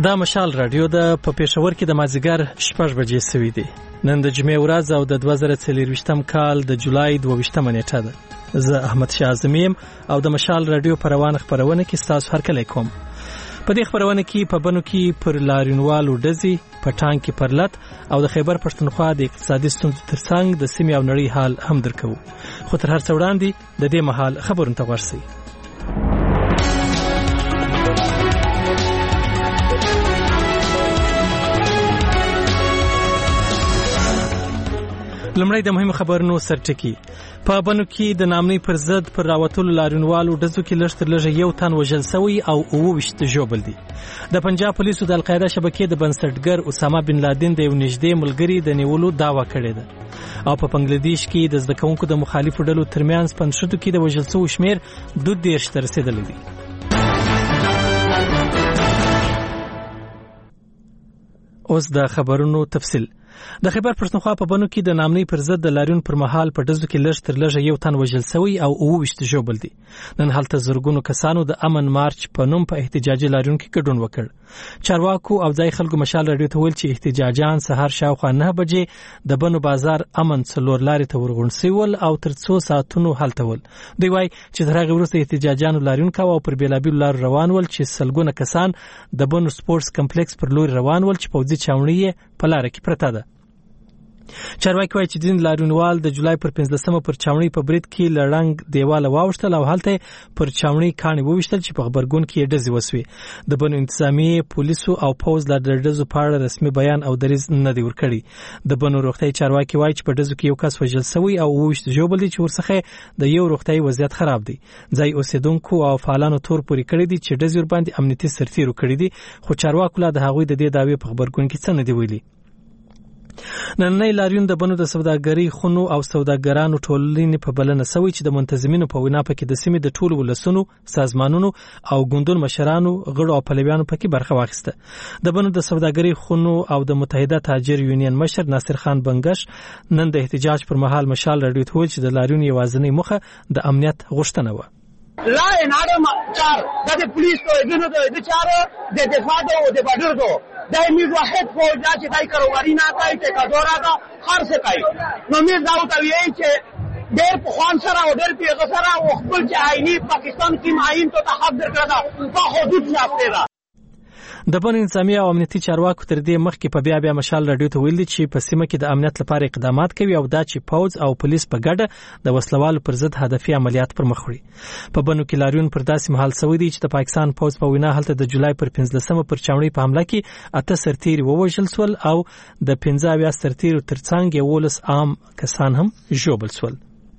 دا مشال رادیو د په پېښور کې د مازیګر 6 بجې سوي دي. نن د جمعې ورځ او د 2023 کال د جولای 22 نیټه ده. زه احمد شاه اعظمي او د مشال رادیو په روانه خبرونه کې ستاسو هرکلی کوم. په دې خبرونه کې په بنو کې پر لارینوالو ډزې، په ټانک کې پرلت او د خیبر پښتونخوا د اقتصادي ستونزو ترڅنګ د سیمې او نړۍ حال هم درکو. خو تر هر څه وړاندې د دې مهال خبرونه ته ورسئ. لمړی د مهمو خبرونو سرټکی. په بنو کې د نامنۍ پر ضد پر راوتلو لارینوالو ډزو کې لږ تر لږه 1 تن وژل شوی او 29 ژوبل دي. د پنجاب پولیسو د القاعده شبکې د بنسټګر اسامه بن لادن د یو نږدې ملګري د نیولو دعوا کړې ده. او په بنگلاديش کې د زده کوونکو د مخالفو ډلو ترمنځ پنځشتو کې د وژل شوو شمیر 22 ته رسیدلی دی. اوس د خبرونو تفصیل. د خیبر پښتونخوا په بنو کې د نامنۍ پر ضد د لاریون پر مهال په ډزو کې لږ تر لږه 1 تن وژل شوی او 29 ژوبل دي. نن هلته زرګونو کسانو د امن مارچ په نوم په احتجاجي لاریون کې ګډون وکړ. چارواکو او ځای خلکو مشال رادیو ته ویل چې احتجاجان سهار شاوخوا 9 بجې د بنو بازار امن څلور لارې ته ورغون سیول او تر 2 ساعتونو هلته ول. دوی وایي چې تر هغه وروسته احتجاجانو لاریون کاوه او پر بیلابیلو لارو روان ول چې سلګونه کسان د بنو سپورتس کمپلیکس پر لوري روان ول چې پوځي چاونړي په لار کې پرته ده. چارواکي وایي چې دین لارونوال د جولای پر 15مه پر چاونړي په برید کې لړنګ دیواله واوښتل او هلته پر چاونړي کاڼي وویشتل چې په خبرګون کې ډزې وسوي. د بنو انتظامی پولیسو او پوز لا د ډزو په اړه رسمي بیان او دریځ نه دی ورکړی. د بنو روغتي چارواکي وایي چې په ډزو کې یو کس وژل شوی او 29 ژوبل دي چې ورڅخه د یو روغتي وضعیت خراب دی. ځای اوسیدونکو او فعالانو تور پوري کړی دي چې ډزې ور باندې امنیتي سرتیرو کړی دي. خو چارواکو لا د هغوی د دې دعوی په خبرګون کې څه نه دی ویلي. نننۍ لاریون د بنو د سوداګرۍ خونو او سوداګرانو ټولنې په بلنه سوی چې د منتظمینو په وینا پکې د سیمې د ټولو ولسونو، سازمانونو او ګوندونو مشرانو، غړو او پلویانو پکې برخه واخیسته. د بنو د سوداګرۍ خونو او د متحده تاجر یونین مشر ناصر خان بنگش نن د احتجاج پر مهال مشال رادیو ته ویل چې د لاریون یوازینۍ موخه د امنیت غوښتنه و. لا انادم چار د پولیس ته دنه د چار د دفاع او د بادر دو دایمي واحد فوج چې دای کاروباري نه کوي چې کډورا کا خرڅ کوي. نو مې دا وتوی چې ډېر په خوان سره او ډېر پیغه سره او خپل چې آئینی پاکستان کې معین ته حق درکړه په حدود ساتي را. د بن انسامي او امنیتي چارواکو تر دې مخکې په بیا مشال رادیو ته ویل چې په سیمه کې د امنیت لپاره اقدامات کوي او دا چې پوز او پولیس په ګډه د وسلوالو پر ضد هدفي عملیات پر مخ وړي. په بنو کې لاریون پر داسې مهال سوي دي چې د پاکستان پوز په وینا هلته د جولای پر 15مه پر چاونړي په حمله کې 8 سرتیري ووژل شول او د 15 سرتیرو ترڅنګ 11 عام کسان هم ژوبل شول.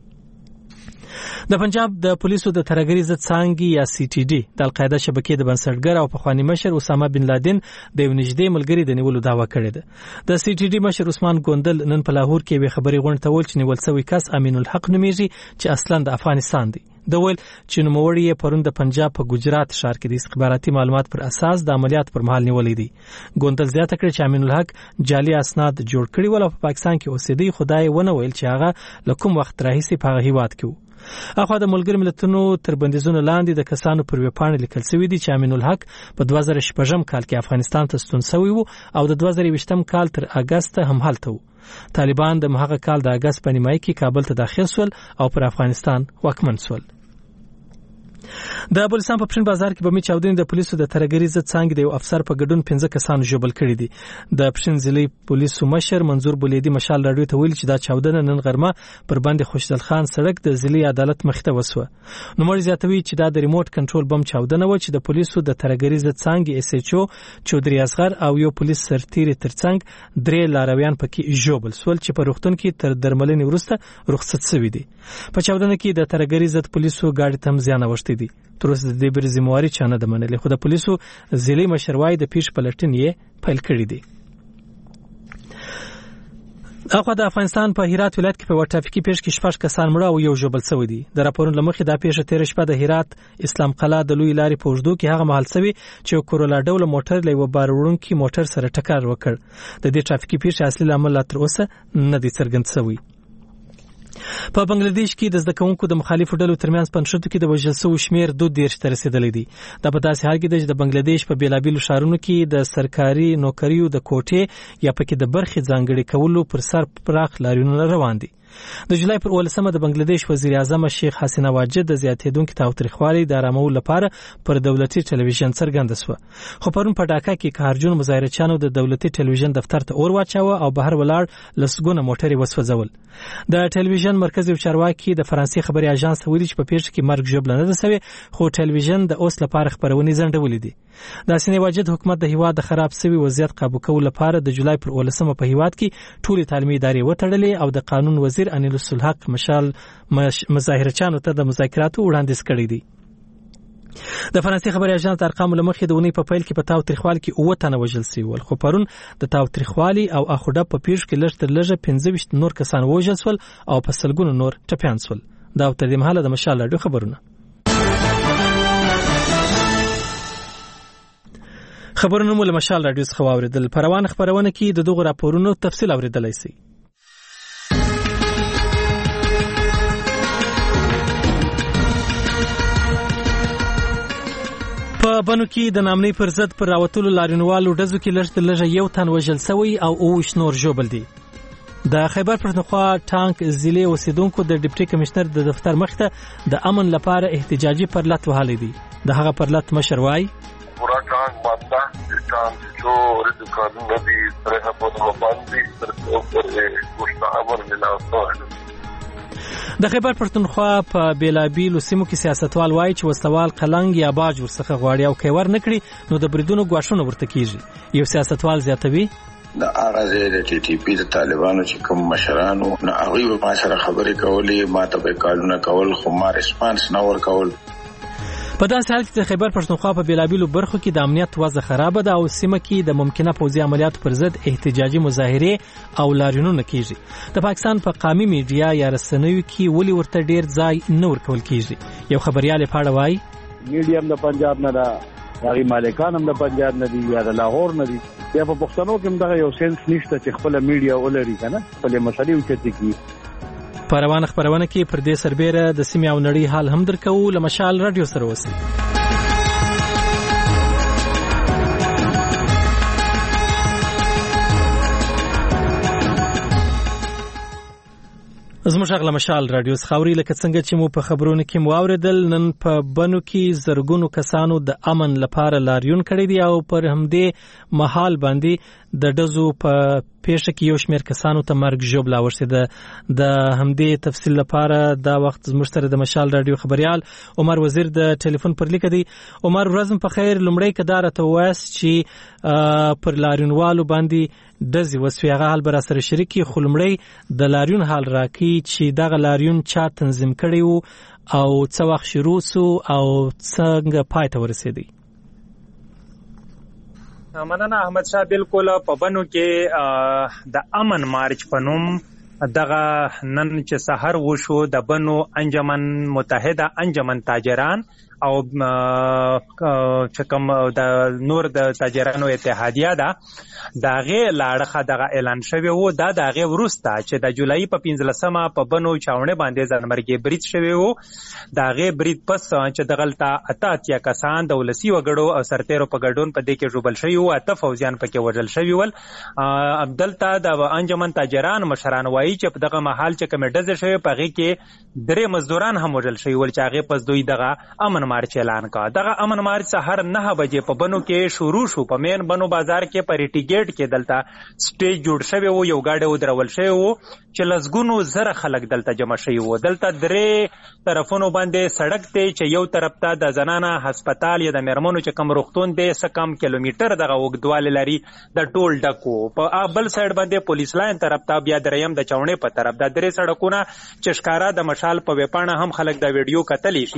د پنجاب د پولیسو د ترهګرۍ ضد څانګې یا CTD د القاعده شبکې د بنسټګر او پخوانی مشر اسامه بن لادن د یو نږدې ملګري د نیولو دعوا کړې ده. د CTD مشر عثمان ګوندل نن په لاهور کې به خبري غونډه ته ویل چې نیول شوی کس امین الحق نومیږي چې اصلا د افغانستان دی. د ویل چې نوموړی یې پرون د پنجاب په ګجرات ښار کې د استخباراتي معلومات پر اساس د عملیات پر مهال نیولې دي. ګوندل زیاته کړې چې امین الحق جعلي اسناد جوړ کړي ول او په پاکستان کې اوسېدی. خدای ونه ویل چې هغه لکم وخت راهیسې په هغه هیواد کې و. اخوا د ملګرو ملتونو تر بندیزونو لاندې د کسانو پر ویبپاڼې لیکل شوی دی چې امین الحق په 2016 کال کې افغانستان ته ستون شوی و او د 2020 کال تر اگست هم هلته و. طالبان د هغه کال د اگست په نیمایي کې کابل ته داخل شول او پر افغانستان واکمن شول. د بلوچستان په پښین بازار کې بمي چاودنې د پولیسو د ترهګرۍ ضد څانګې د یو افسر په ګډون 15 کسان ژوبل کړي دي. د پښین ضلعي پولیسو مشر منظور بولیدي مشال رادیو ته ویل چې دا چاودنه نن غرمه پر باندې خوشدل خان سړک د ضلعي عدالت مخې ته وسوه. نو مړ زیاتوي چې دا د ریموټ کنټرول بم چاودنه و چې د پولیسو د ترهګرۍ ضد څانګې SHO چودري اصغر او یو پولیس سرتیری ترڅنګ 3 لارویان پکې ژوبل سول چې په روغتون کې تر درملنې وروسته رخصت شوي دي. په چاودنه کې د ترهګرۍ ضد پولیسو گاډي تم زیان اوښتي دي. تر اوسه د دې بری ذمہواری چا نه ده منلې. خو د پولیسو ضلعي مشروای د پیښ پلټنې یې پیل کړې دي. اخوا د افغانستان په هرات ولایت کې په ټرافیکي پیښه کې 6 کسان مړه او یو ژوبل شوی دي. د راپورونو لمخې دا پیښه تیر شپه د هرات اسلام قلعه د لوی لارې په اوږدو کې هغه مهال شوی چې کورولا ډول موټر له یو بار وړونکي موټر سره ټکر وکړ. د دې ټرافیکي پیښې اصلي عامل تر اوسه نه دی څرګند شوی. په بنگلاديش کې د زده کوونکو د مخالفو ډلو ترمنځ په نښتو کې د وژل شوو شمیر 2 ته رسیدلی دی. دا په داسې حال کې دی چې د بنگلاديش په بیلابیلو ښارونو کې د سرکاري نوکریو د کوټې یا پکې د برخې ځانګړي کولو پر سر پراخ لاریونونه روان دي. د جولای پر 18 د بنگلاديش وزیر اعظم شیخ حسینه واجد د زیاتېدونکو تاوتریخوالي د آرامولو لپاره پر دولتي ټلویزیون څرګنده شوه. خو پرون په ډاکا کې کارجون مظاهرچیانو د دولتي ټلویزیون دفتر ته اور واچاوه او بهر ولاړ لسګونه موټرې وسوځول. د ټلویزیون مرکزي چارواکي د فرانسې خبري اژانس ته ویلي چې په پیښه کې مرګ ژوبله نه ده سوې، خو ټلویزیون د اوس لپاره خبرونې ځنډولې دي. د حسینه واجد حکومت د هیواد د خراب شوي وضعیت قابو کولو لپاره د جولای پر 18 په هیواد کې ټولې تعلیمي ادارې وتړلې او د قانون وزیر انیل الحق مشال مظاهرچیانو ته د مذاکراتو وړاندیز کړی دی. د فرانسې خبري اژانس ارقام لمخې د ونی په پیل کې په تاوتریخوالي کې 9 تنه وژل شوي ول، خو پرون د تاوتریخوالي او اخوډه په پیښ کې لږ تر لږه 25 نور کسان وژل شول او په سلګونو نور ټپیان شول. دا تر دې مهاله د مشال راډیو خبرونه. خبرونه مو له مشال راډیو څخه واوریدل. په روانه خبرونه کې د دغو راپورونو تفصیل اوریدلای شئ. په بنو کې د نامنۍ پر ضد پر راوتلو لاریونوالو ډزو کې لږ تر لږه 1 تن وژل شوی او 9 نور ژوبل دي. د خیبر پښتونخوا ټانک ضلع اوسیدونکو د ډیپټي کمشنر د دفتر مخ ته د امن لپاره احتجاجي پرلط وهلی دي. د هغه پرلط مشر وای پورا ټانک باندې ټانک جو د قانون نبی سره په باندې تر اوپر مستعمر ملاوه. د خیبر پښتونخوا په بیلابیلو سیمو کې سیاستوال وایي چې وسوال قلنګ یا باج ورڅخه غواړي او کیور نکړي نو د بریدونو غواښونه ورته کیږي. یو سیاستوال زیاتوي د اغازه د ټي ټي پی د طالبانو چې کوم مشرانو نه هغه ما سره خبرې کولې، ما ته به کارونه کول خو ما ریسپانس نه ور کول. په داسې حال کې د خیبر پښتونخوا په بیلابیلو برخو کې د امنیت وضع خراب ده او سیمه کې د ممکنه پوځي عملیاتو پر ضد احتجاجي مظاهرې او لاریونونه کیږي. د پاکستان په قومي میډیا یا رسنیو کې ولې ورته ډیر ځای نه ورکول کیږي. یو خبريال پاړه وای میډیا د پنجاب نه ده، هغه مالکان هم د پنجاب نه دي یا د لاهور نه دي. یا په پښتنو کې هم دغه یو سنس نشته چې خپل میډیا ولري کنه خپل مسلې وچتي کی. په روانه خبرونه کې پر دې سربېره د سیمې او نړۍ حال هم درکو. له مشال راډیو سره اوسئ. زموږ غږ له مشال راډیو څخه اوري. لکه څنګه چې مو په خبرونو کې مو اوریدل، نن په بنو کې زرګونو کسانو د امن لپاره لاریون کړی دی او پر همدې مهال باندې د ډزو په پیښه کې یو شمېر کسانو ته مرګ ژوبله ورسېده. د همدې تفصیل لپاره دا وخت زموږ سره د مشال راډیو خبريال عمر وزیر د ټلیفون پر لیک دی. عمر ورځم په خیر. لومړی کدار ته وایست چې پر لاریونوالو باندې ډزې وسوي، هغه حال به راسره شریکي. خو لومړی د لاریون حال راکړي چې دغه لاریون چا تنظیم کړی وو او څه وخت شروع سو او څنګه پای ته ورسېدی. مننه احمد شاه. بالکل په بنو کې د امن مارچ په نوم دغه نن چې سحر وشو د بنو انجمن متحده انجمن تاجران او چې کوم د نور د تاجرانو اتحادیه ده دغه لاړخه دغه اعلان شوی وو. دا دغه ورسته چې د جولای په 15مه په بنو چاونه باندې ځانمرګي برید شوی وو. دغه برید پس چې دغلطه اتاتیا کسان د ولسی وګړو او سرتیرو په ګډون په دې کې جوړل شوی وو. اته فوجیان پکې وژل شوی ول. عبدالته د انجمن تاجران مشران وایي چې په دغه محل چې کوم ډزه شوی په غي کې 3 مزدوران هم وژل شوی ول چې هغه پس دوی دغه امن مارچ اعلان کا. دغه امن مارچ سحر 9 بجې په بنو کې شروع شو. په مین بنو بازار کې پریټی گیټ کې دلته سټیج جوړ شوی وو، یو گاډي ودرول شوی وو چې لزګونو زره خلک دلته جمع شوی وو. دلته 3 طرفونو باندې سړک ته چې یو طرف ته د زنانه هسپتال یا د مرمنو چې کم روغتون دی سکم کیلومتر دغه وګدواله لري د ټول ډکو. په بل سایډ باندې پولیس لاین طرف ته بیا دریم د چاونه په طرف د 3 سړکونه چې ښکارا د مشال په وپانه هم خلک د ویډیو کتلی شي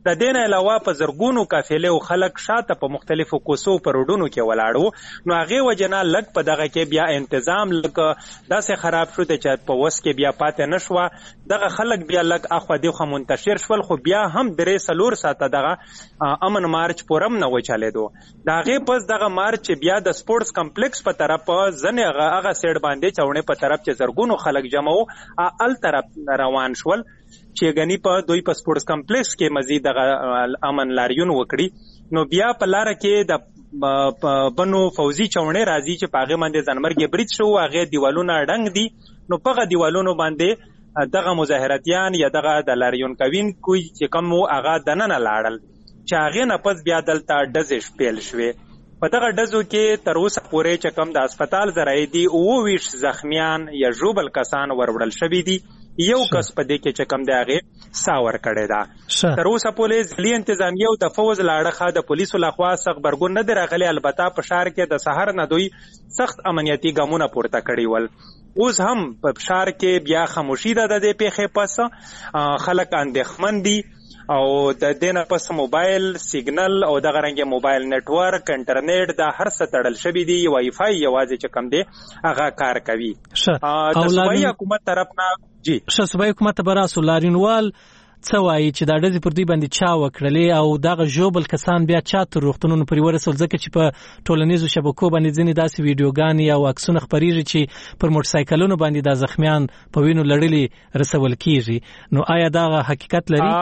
د دې نه علاوه په زرګونو قافلې او خلک شاته په مختلفو کوڅو په روډونو کې ولاړو. نو هغه وجنه لګ په دغه کې بیا تنظیم لګ داسې خراب شو چې په وس کې بیا پاتې نشو. دغه خلک بیا لګ اخو دی خو منتشر شول، خو بیا هم درې سلور ساته دغه امن مارچ پورم نه وچالیدو. دا هغه پس دغه مارچ بیا د سپورتس کمپلیکس په طرف ځنه هغه سیډ باندې چاونه په طرف چې زرګونو خلک جمع وو ال طرف روان شول چې غنی په دوی په سپورتس کمپلیکس کې مزید دغه امن لاریون وکړي. نو بیا په لار کې د بنو فوزي چاونه راځي چې پاغه باندې ځنمرګ برید شو، هغه دیوالونه ډنګ دي. نو په دیوالونو باندې دغه مظاهراتيان یا دغه د لاریون کوین کوی چې کوم هغه دننه لاړل چې هغه نه پس بیا دلته ډزش پیل شوه. په دغه ډزو کې تر اوسه پورې چې کوم د هسپتال ذرایع دي 29 زخمیان یا ژوبل کسان وروړل شوي دي. یو کس په دې کې چې کوم دی هغه ساور کړی دا. تر اوسه پولیس ځلي انتظامیه او د فوز لاړه د پولیسو لخوا سخت برګون نه درغلي. البته په شهر کې د سحر نه دوی سخت امنیتي ګامونه پورته کړي ول. اوس هم په شهر کې بیا خاموشي ده د دې پیښې پس. خلک اندېښمن دي او د دینه پس موبایل سیګنل او د غرنګ موبایل نتورک انټرنیټ دا هر څه تړل شوی دی. وای فای یوازې چې کم دی هغه کار کوي. د صوبایي حکومت طرف نه جی صوبایي حکومت براسو لاریونوال څه وایي چې دا ډزې پر دوی باندې چا وکړلې او دغه ژوبل کسان بیا چا تر روغتونونو پورې ورسول؟ ځکه چې په ټولنیزو شبکو باندې ځینې داسې ویډیوګانې او عکسونه خپریږي چې پر موټرسایکلونو باندې د زخمیان په وینو لړلي رسول کیږي. نو آیا دا حقیقت لري؟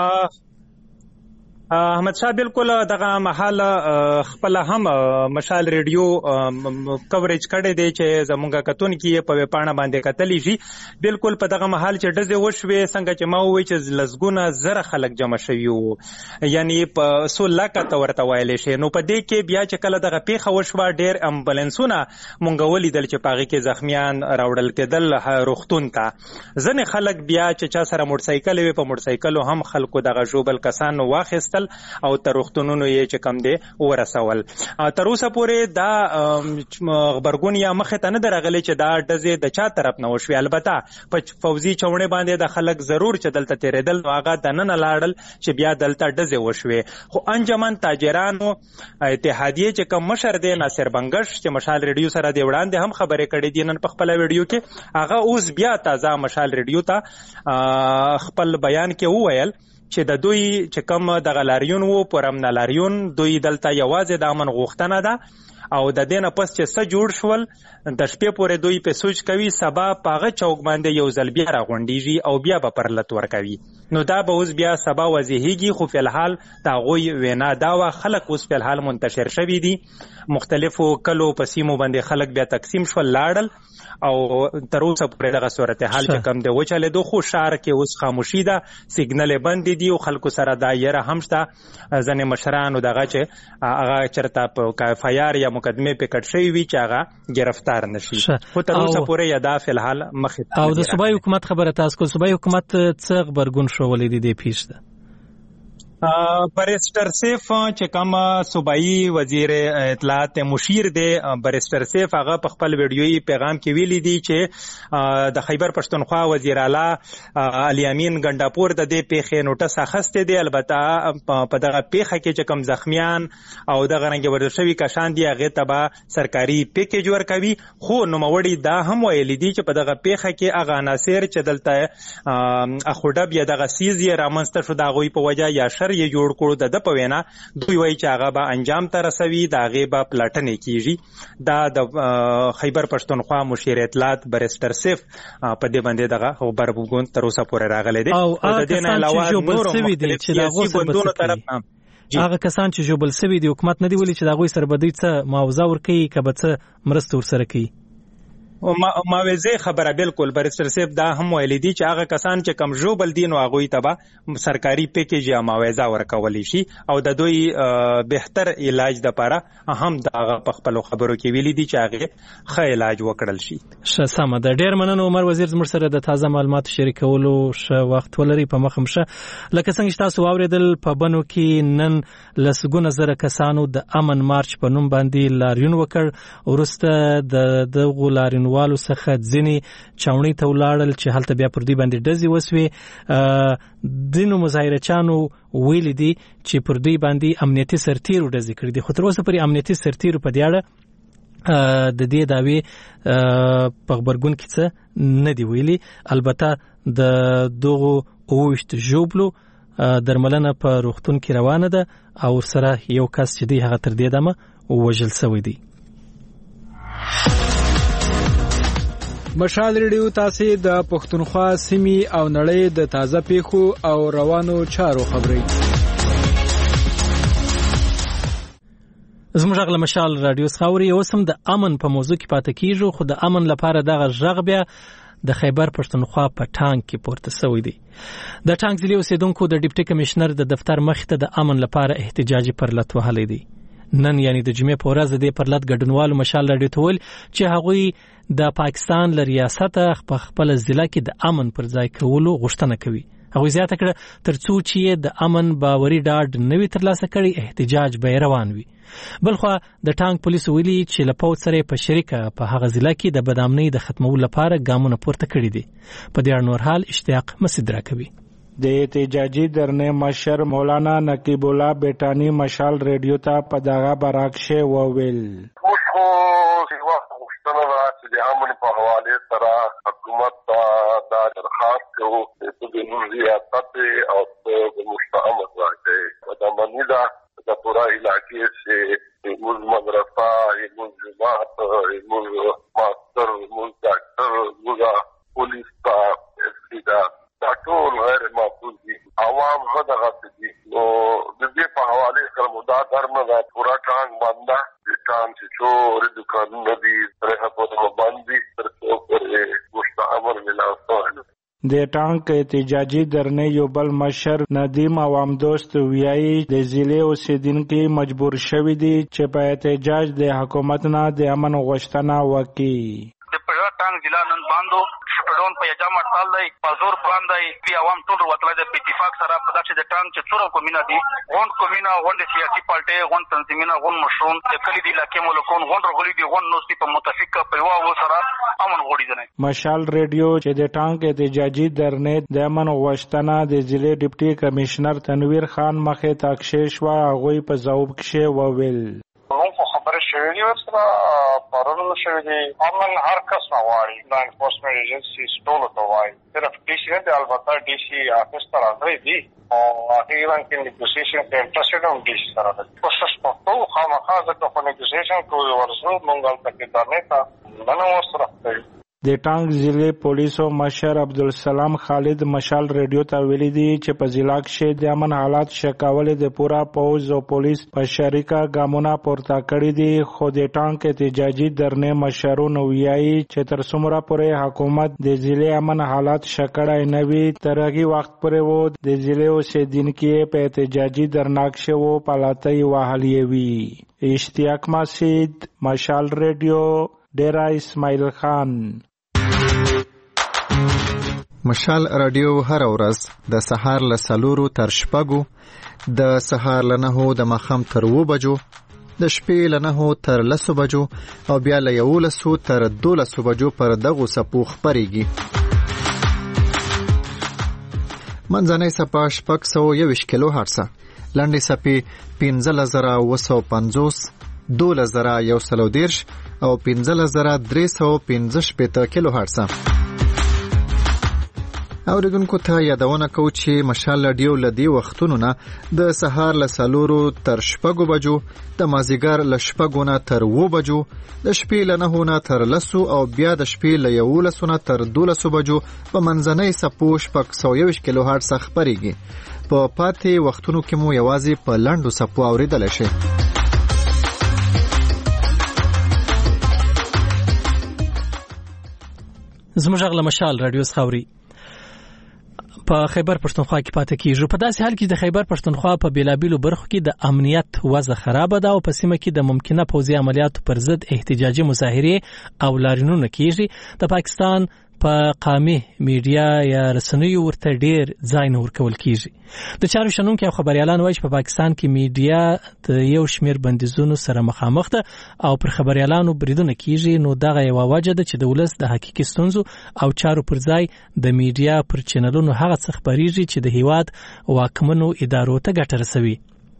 احمد شاه بالکل دغه محل خپل هم مشال ریډیو کوریج کړی دی چې زمونږه کتون کې په پاڼه باندې کتلی شي. بالکل په دغه محل چې ډزې وشوي څنګه چې ما ووی چې لزګونه زره خلک جمع شوي وو، یعنی په 16 ته ورته ویلی شي. نو په دې کې بیا چې کله دغه پیښه وشوه ډېر امبولانسونه مونږ ولیدل چې په هغې کې زخمیان راوړل کېدل روغتون ته. ځینې خلک بیا چې چا سره موټرسایکل وي په موټرسایکلو هم خلکو دغه ژوبل کسان واخیستل او تر روغتونونو یې چې کم دی ورسول. تر اوسه پورې دا خبرګون یا مخې ته نه درغلی چې دا ډزې د چا طرف نه وشوي. البته په فوزي چوڼې باندې د خلک ضرور چې دلته تېرېدل نو هغه دننه لاړل چې بیا دلته ډزې وشوي. خو انجمن تاجرانو اتحادیې چې کوم مشر دی ناصر بنګش چې مشال ریډیو سره دی وړاندې هم خبرې کړې دي نن په خپل ویډیو کې، هغه اوس بیا تازه مشال ریډیو ته خپل بیان کې وویل چې د دوی چې کوم دغه لاریون وو پرم نه لاریون دوی دلته یوازې د امن غوښتنه ده او د دې نه پس چې څه جوړ شول د شپې پورې دوی په سوچ کوي سبا پاغه چوک باندې یو ځل بیا راغونډیږي او بیا به پرلت ورکوي. نو دا به اوس بیا سبا وضعیږي. خو فی الحال د هغوی وینا دا وه خلک اوس فی الحال منتشر شوي دي. مختلفو کلو په سیمو باندې خلک بیا تقسیم شول لاړل او تر اوسه پورې دغه صورتحال چې کوم دی وچلېدو. خو ښار کې اوس خاموشي ده، سیګنلې بندې دي او خلکو سره دا یره هم شته. ځینې مشرانو دغه چې هغه چېرته په اف آی آر یا مقدمې پې کټ شوي وي چې هغه ګرفتار نشي. خو تر اوسه پورې یا دا فی الحال مخې او د صوبایي حکومت خبره تاسو کو صوبایي حکومت څه غبرګون ښوولی دی دې پیښ ده؟ بریسټر سیف چې کوم صوبایي وزیر اطلاعات مشیر دی بریسټر سیف هغه په خپل ویډیویي پیغام کې ویلي دی چې د خیبر پښتونخوا وزیر اعلی علي امین ګنډاپور د دې پیښې نوټس اخیستی دی. البته په دغه پیښه کې چې کوم زخمیان او دغه رنګ ورته شوي کسان دي هغې ته به سرکاري پیکیج ورکوي. خو نوموړي دا هم ویلي دي چې په دغه پیښه کې هغه عناصر چې دلته اخوډب یا دغه سیز یې رامنځته شو د هغوی په وجه یا شر یې جوړ کړو د په وینا دوی وایي چې هغه به انجام ته رسوي، د هغې به پلټنې کیږي. دا د خیبر پښتونخوا مشیر اطلاعات بریسټر سیف په دې باندې دغه خبرګون تر اوسه پورې راغلی دی. او د دې نه علاوه نورو مختلف سیاسي ګوندونو طرف هغه کسان چې ژوبل سوي دي حکومت نه دی ویلي چې د هغوی سره به دوی څه معاوضه ورکوي که به څه مرسته ورسره کوي؟ معاوضه خبره بالکل بریسټر صاحب دا هم ویلي دي چې هغه کسان چې کم ژوبل دي نو هغوی ته به سرکاري پیکیج یا معاوضه ورکولی شي او د دوی بهتر علاج دپاره هم د هغه په خپلو خبرو کې ویلي دي چې هغې ښه علاج وکړل شي. ښه سمه ده. ډېر مننه عمر وزیر زموږ سره د تازه معلوماتو شریکولو. ښه وخت ولرئ په مخ هم ښه. لکه څنګه چې تاسو واورېدل په بنو کې نن لسګونه زره کسانو د امن مارچ په نوم باندې لاریون وکړ. وروسته د دغو لاریون ګډونوالو څخه ځینې چاونۍ ته ولاړل چې هلته بیا پر دوی باندې ډزې وسوې. ځینو مظاهرچیانو ویلي دي چې پر دوی باندې امنیتي سرتیرو ډزې کړې دي، خو تر اوسه پورې امنیتي سرتیرو په دې اړه د دې دعوې په خبرګون کې څه نه دی ویلي. البته د دغو 28 ژوبلو درملنه په روغتون کې روانه ده او ورسره یو کس چې دی هغه تر دې دمه وژل شوی دی. مشال ریډیو تاسو د پښتونخوا سیمې او نړۍ د تازه پیښو او روانو چارو خبري. زموږ غل مشال رادیو خاوري اوسم د امن په موضوع کې پاتې کیږو، خو د امن لپاره دغه ژغ بیا د خیبر پښتونخوا په ټانک کې پورته شوی دی. د ټانک ضلع اوسیدونکو د ډیپټي کمشنر د دفتر مخ ته د امن لپاره احتجاجي پرلط وهلی دی. نن یعنی د جمعې په ورځ د پرلط ګډونوالو مشال رادیو ته ویل چې هغوی د پاکستان له ریاست په خپل ضلع کې د امن پر ځای کولو غوښتنه کوي. هغوی زیاته کړه ترڅو چې د امن باوري ډاډ نوي ترلاسه کړي احتجاج به روان وي. بلخو د ټانک پولیسو ویلي چې له پوځ سره په شریکه په هغه ضلع کې د بدامنۍ د ختمولو لپاره ګامونه پورته کړي دي. په دې اړه نور حال اشتیاق مسعود راکوي. د احتجاجي درنې مشر مولانا نقیب الله بیٹانی مشال ریډیو ته په دغه براکشه وویل د امن په حواله سره حکومت ته دا درخواست کوو چې د ریاست او د مستعمر راځي د منیدا د پورا علاقې سے موږ مدرسه موږ جماعت موږ ماستر موږ ډاکټر موږ پولیس ته استدا دا ټول غیر معقول دي. عوام هغه دي نو د دې په حواله سره مدا درمه دا پورا ټانګ باندې ټانګ چې څو دکان ندي ترې په باندې ترڅو پر مستعمر ملاسو د ټانک احتجاجي درنې یو بل مشر ندیم عوام دوست ویایي د ضلع اوسیدونکو مجبور شوي دي چې په احتجاج د حکومت نه د امن غوښتنه وکړي. د پښتون ټانک ضلع نن باندې شپډون په یجام اړتال دی په زور باندې وی عوام ټول وتل د اتفاق سره په داسې د ټانک چې څورو کومینه دي غون کومینه غون د سیاسي پارټي غون تنظیمونه غون مشرون د کلی دی علاقې ملکون غون رغلي دي غون نوستي په متفق په یو سره امن غوړي ځنه. مشال ریډیو چې د ټانک احتجاجي درنې د امن غوښتنه د ضلع ډیپټي کمشنر تنویر خان مخه تاکشش وا غوي په ځواب کې وویل خبره شوې دي ورسره پرونه شوې دي امن هر کس نه وایي د انفورسمنت ایجنسی ټول ته وایي صرف ډي سي نه البته ډي سي افیس ته راځي دي او هغه کې نیګوسییشن ته انټرسټډ هم دي سره ده کوشش کوو خامخا ځکه په نیګوسییشن کې ورسره مونږ تل درنه تا نه وسره د ټانک ضلع پولیسو مشر عبدالسلام خالد مشال ریډیو ته ویلي دي چې په ضلع کې د امن حالات شکاول د پورا پوز او پولیس په شریکه ګامونه پورته کړی دي. خو د ټانک احتجاجي درنې مشرونو ویایي چې تر څومره پورې حکومت د ضلع امن حالات شکړای نه وي تر هغه وخت پورې وو د ضلع اوسیدونکو په احتجاجي درناکشه وو پالاتای وهلې وي. اشتیاق مسعود مشال ریډیو ډیرا اسماعیل خان. مشال رادیو هر ورځ د سهار له 4 تر 6 د سهار له 9 د ماخام تر 2 بجو د شپې له 9 تر 10 بجو او بیا له 11 تر 12 بجو پر دغه سپو خبريږي. منځنۍ سپا 621 کیلو هرتز، لنډي سپي 15950 12110 او 15315 کیلو هرتز. اوریدونکو ته یادونه کوم چې مشال رادیو لدی وختونو نه د سهار له 4 تر 6 بجو د مازیګر له 6 نه تر 2 بجو د شپې له 9 نه تر 10 او بیا د شپې له 11 نه تر 12 بجو په منځنۍ سپو 621 کیلو هرتز خبريږي. په پاتې وختونو کې مو یوازې په لاندو سپو اوریدل شي. زموږ غل مشال رادیو خاوري په خیبر پښتونخوا کې پاتې کیږي. په داسې حال کې د خیبر پښتونخوا په بیلابیلو برخو کې د امنیت وضع خراب ده او په سیمه کې د ممکنه پوځي عملیاتو پر ضد احتجاجي مظاهره او لاریونونه کیږي. د پاکستان په قامي میډیا یا رسنیو ورته ډیر ځای نه ورکول کیږي د چارو شنونکو او خبريالان وایي په پاکستان کې میډیا د یو شمېر بندیزونو سره مخامخ ده او پر خبريالانو بریدونه کیږي نو دغه یو وجه ده چې د ولس د حقیقي ستونزو او چارو پر ځای د میډیا پر چینلونو هغه څه خبريږي چې د هیواد واکمنو ادارو ته ګټه رسوي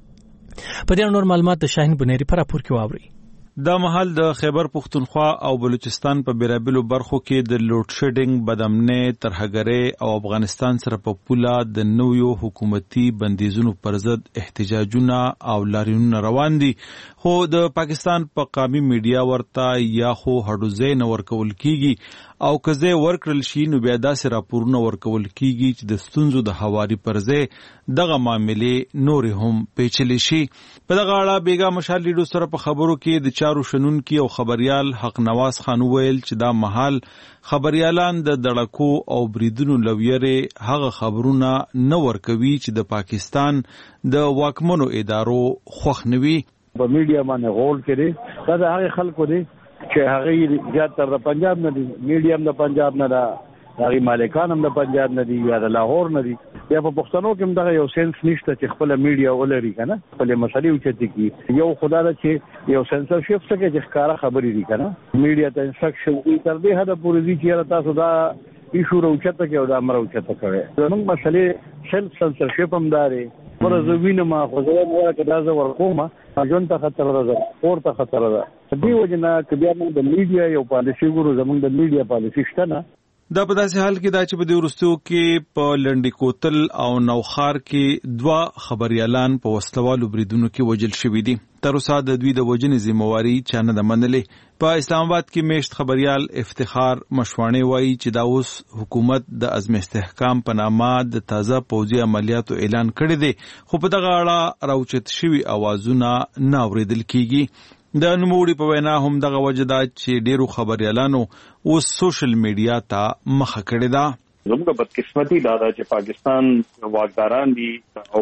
په دې نور معلومات د شاهین بنيري پر راپور کې واوري دا مهال د خیبر پختونخوا او بلوچستان په بیرابلو برخو کې د لوډ شیډینګ بدامنۍ ترهګرۍ او افغانستان سره په پوله د نویو حکومتي بندیزونو پر ضد احتجاجونه او لاریونونه روان دي خو د پاکستان په قامي میډیا ورته یا خو هډوزې نه ورکول کیږي او کزه ورکړل شي نو بیا داسې راپورونه ورکول کیږي چې د ستونزو د هواري پر ځای دغه معاملې نور هم پیچلې شي په دغه اړه بیګا مشال لیډو سره په خبرو کې د چارو شنونکي او خبريال حق نواز خان ویل چې دا محل خبريالان د دړکو او بریدونو لویره هغه خبرونه نه ورکوي چې د پاکستان د واکمنو ادارو خوښ نوي په میډیا باندې غول کړي دا د هغه خلکو دي چې هغه زیات تر د پنجاب نه دي میډیا هم د پنجاب نه ده هغه مالکان هم د پنجاب نه دي یا د لاهور نه دي یا په پښتنو کې هم دغه یو سنس نشته چې خپل میډیا ولري کنه خپل مسلې اوچتي کی یو خدای دا چې یو سنسرشپ څخه چې ښکارا خبرې دي کنه میډیا ته انسټرکشن دي تر دې حد پورې دي چې تاسو دا ایشو راوچته کې او دا امر اوچته کړي زموږ مسلې سلف سنسرشپ هم داري ورزوینه ما خو زه نه کدا زه ورکوم ځون ته خطر راځي اور ته خطر راځي دی وجنه کبیا موږ د میډیا یو پالیسي ګورو زموږ د میډیا پالیسي شته نه دا په داسې حال کې دا چې په دې وروستیو کې په لنډی کوتل او نوخار کې 2 خبريالان په وسلوالو بریدونو کې وژل شوي دي تر اوسه د دوی د وژنې ذمہواری چا نه ده منلې په اسلام آباد کې میشت خبريال افتخار مشوانی وایي چې دا اوس حکومت د عزم استحکام په نامه د تازه پوځي عملیاتو اعلان کړی دی خو په دغه اړه راوچت شوي اوازونه نه اوریدل کیږي د نوموړي په وینا هم دغه وجه ده چې ډیرو خبريالانو اوس سوشل میډیا ته مخه کړې ده زموږ بدقسمتي دا ده چې پاکستان واکداران دي او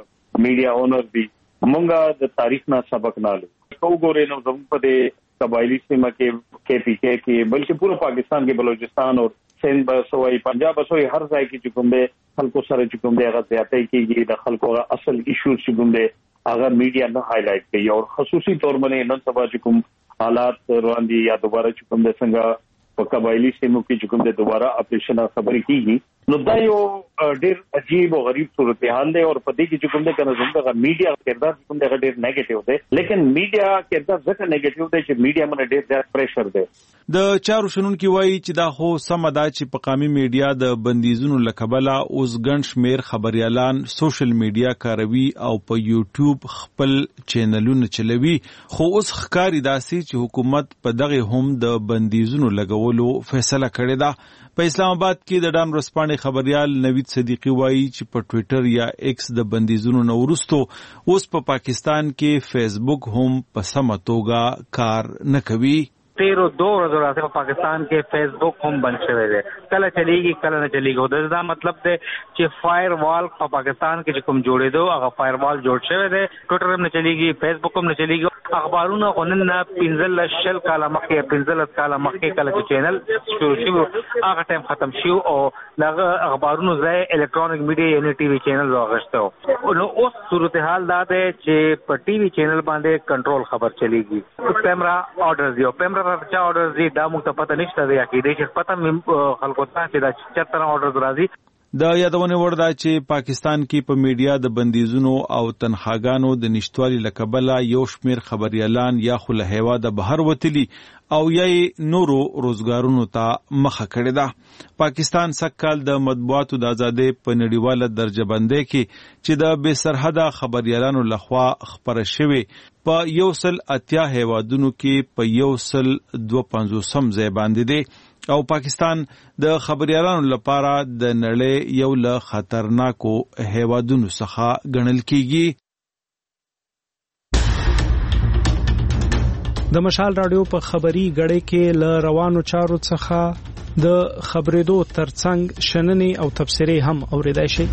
میډیا اونر دي موږ د تاریخ نه سبق نه لرو وګورئ نو زموږ په قبایلی سیمه کې KPK کې بلکې پورا پاکستان کې بلوچستان او سند بسوي پنجاب بسوي هر ځای کې چې کوم دي خلکو سره چې کوم دي هغه زیاتې کېږي د خلکو اصل ایشوز چې کوم دي اگر میډیا نه هایلایټ کوي او خصوصي تور باندې نن سبا چې کوم حالات روان دي یا دوباره چې کوم د څنګه په قبایلی سیمو کې چې کوم د دوباره اپریشن خبرې کیږي نو دا یو ډېر عجیب او غریب صورتحال دی او په دې کې چې کوم د کنه زموږ میډیا کردار کوم د ډېر نیگیټیو دی لیکن میډیا کردار ځکه نیگیټیو دی چې میډیا باندې ډېر زیات پریشر دی د چارو شنونکو وایي چې دا خو سم ده چې په قامي میډیا د بندیزونو لکبله اوس ګڼ شمیر خبريالان سوشل میډیا کاروي او په یوټیوب خپل چینلونه چلوي خو اوس ښکاری داسي چې حکومت په دغه هم د بندیزونو لګولو فیصله کړې ده په اسلام آباد کې د ډان ورسپانې خبريال نوید صدیقی وایي چې په ټوئیټر یا ایکس د بندیزونو نه وروسته اوس په پاکستان کې فیسبوک هم په سمه توګه کار نه کوي 13 ورځې راځي په پاکستان کې فیسبوک هم بند شوی دی کله چلیږي کله نه چلیږي دا مطلب دی چې فایر وال په پاکستان کې کوم جوړېدو هغه فایر وال جوړ شوی دی ټوئیټر هم نه چلیږي فیسبوک هم نه چلیږي اخبارونه غونن 15 کاله مخکې 15 کاله مخکې کله چې چینل شروع شو هغه ټایم ختم شو او دغه اخبارونو ځای الکترونیک میډیا یعنی ټي وي چینل راغشته نو اوس صورتحال دا ده چې په ټي وي چینل باندې کنټرول خبر چلیږي کیمرا آرډرز یو کیمرا راځي آرډرز دي دا موږ ته پته نشته دی چې دې چې پته خلکو ته چې دا 74 آرډرز راځي د یادونه ورده چې پاکستان کې په میډیا د بندیزونو او تنخواګانو د نشټوالي لکبله یو شمیر خبريالان یا خو له هیواده بهر وتلي او یې نورو روزګارونو ته مخه کړې ده پاکستان سکهال د مطبوعاتو د ازادۍ په نړیواله درجه بندۍ کې چې د بې سرحده خبريالانو لخوا خبره شوې په 180 هیوادونو کې په 152 ځای باندې دی او پاکستان د خبريالانو لپاره د نړۍ یو له خطرناکو هیوادونو څخه ګڼل کیږي د مشال رادیو په خبري غړې کې ل روانو چارو څخه د خبرېدو ترڅنګ شننې او تبصرې هم اوریدای شي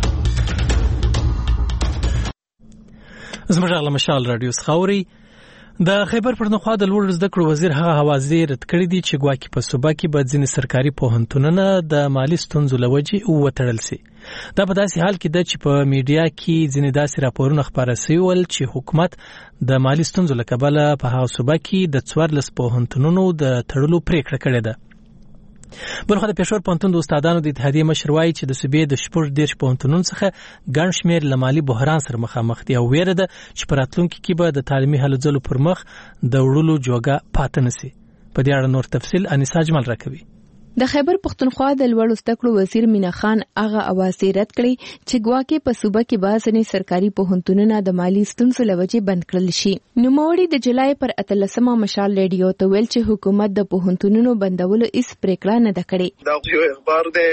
زموږ له مشال رادیو څخه اوري د خیبر پښتونخوا د لوړ زده کړو وزیر هغه حوازې رد کړې دي چې ګواکې په صوبه کې به ځینې سرکاري پوهنتونونه د مالي ستونزو له وجې وتړل شي. دا په داسې حال کې ده چې په میډیا کې ځینې داسې راپورونه خپاره شوي ول چې حکومت د مالي ستونزو له کبله په هغه صوبه کې د 14 پوهنتونونو د تړلو پریکړه کړې ده. بلخو د پېښور پوهنتون د استادانو د اتحادیې مشر وایي چې د صوبې د 14 پوهنتونونو څخه ګڼ شمېر له مالي بحران سره مخامخ دي او ویره ده چې په راتلونکي کې به د تعلیمي هلو ځلو پر مخ د وړلو جوګه پاتې نشي. په دې اړه نور تفصیل انیسا جمال راکوي. د خیبر پښتونخوا د لوړ زده کړو وزیر مینا خان هغه اوازې رد کړې چې ګواکې په صوبه کې بعضې سرکاري پوهنتونونه د مالي ستونزو له وجې بند کړل شي. نوموړي د جولای پر 18 مشال ریډیو ته ویل چې حکومت د پوهنتونونو بندولو هیڅ پریکړه نه ده کړې. دا یو اخبار دی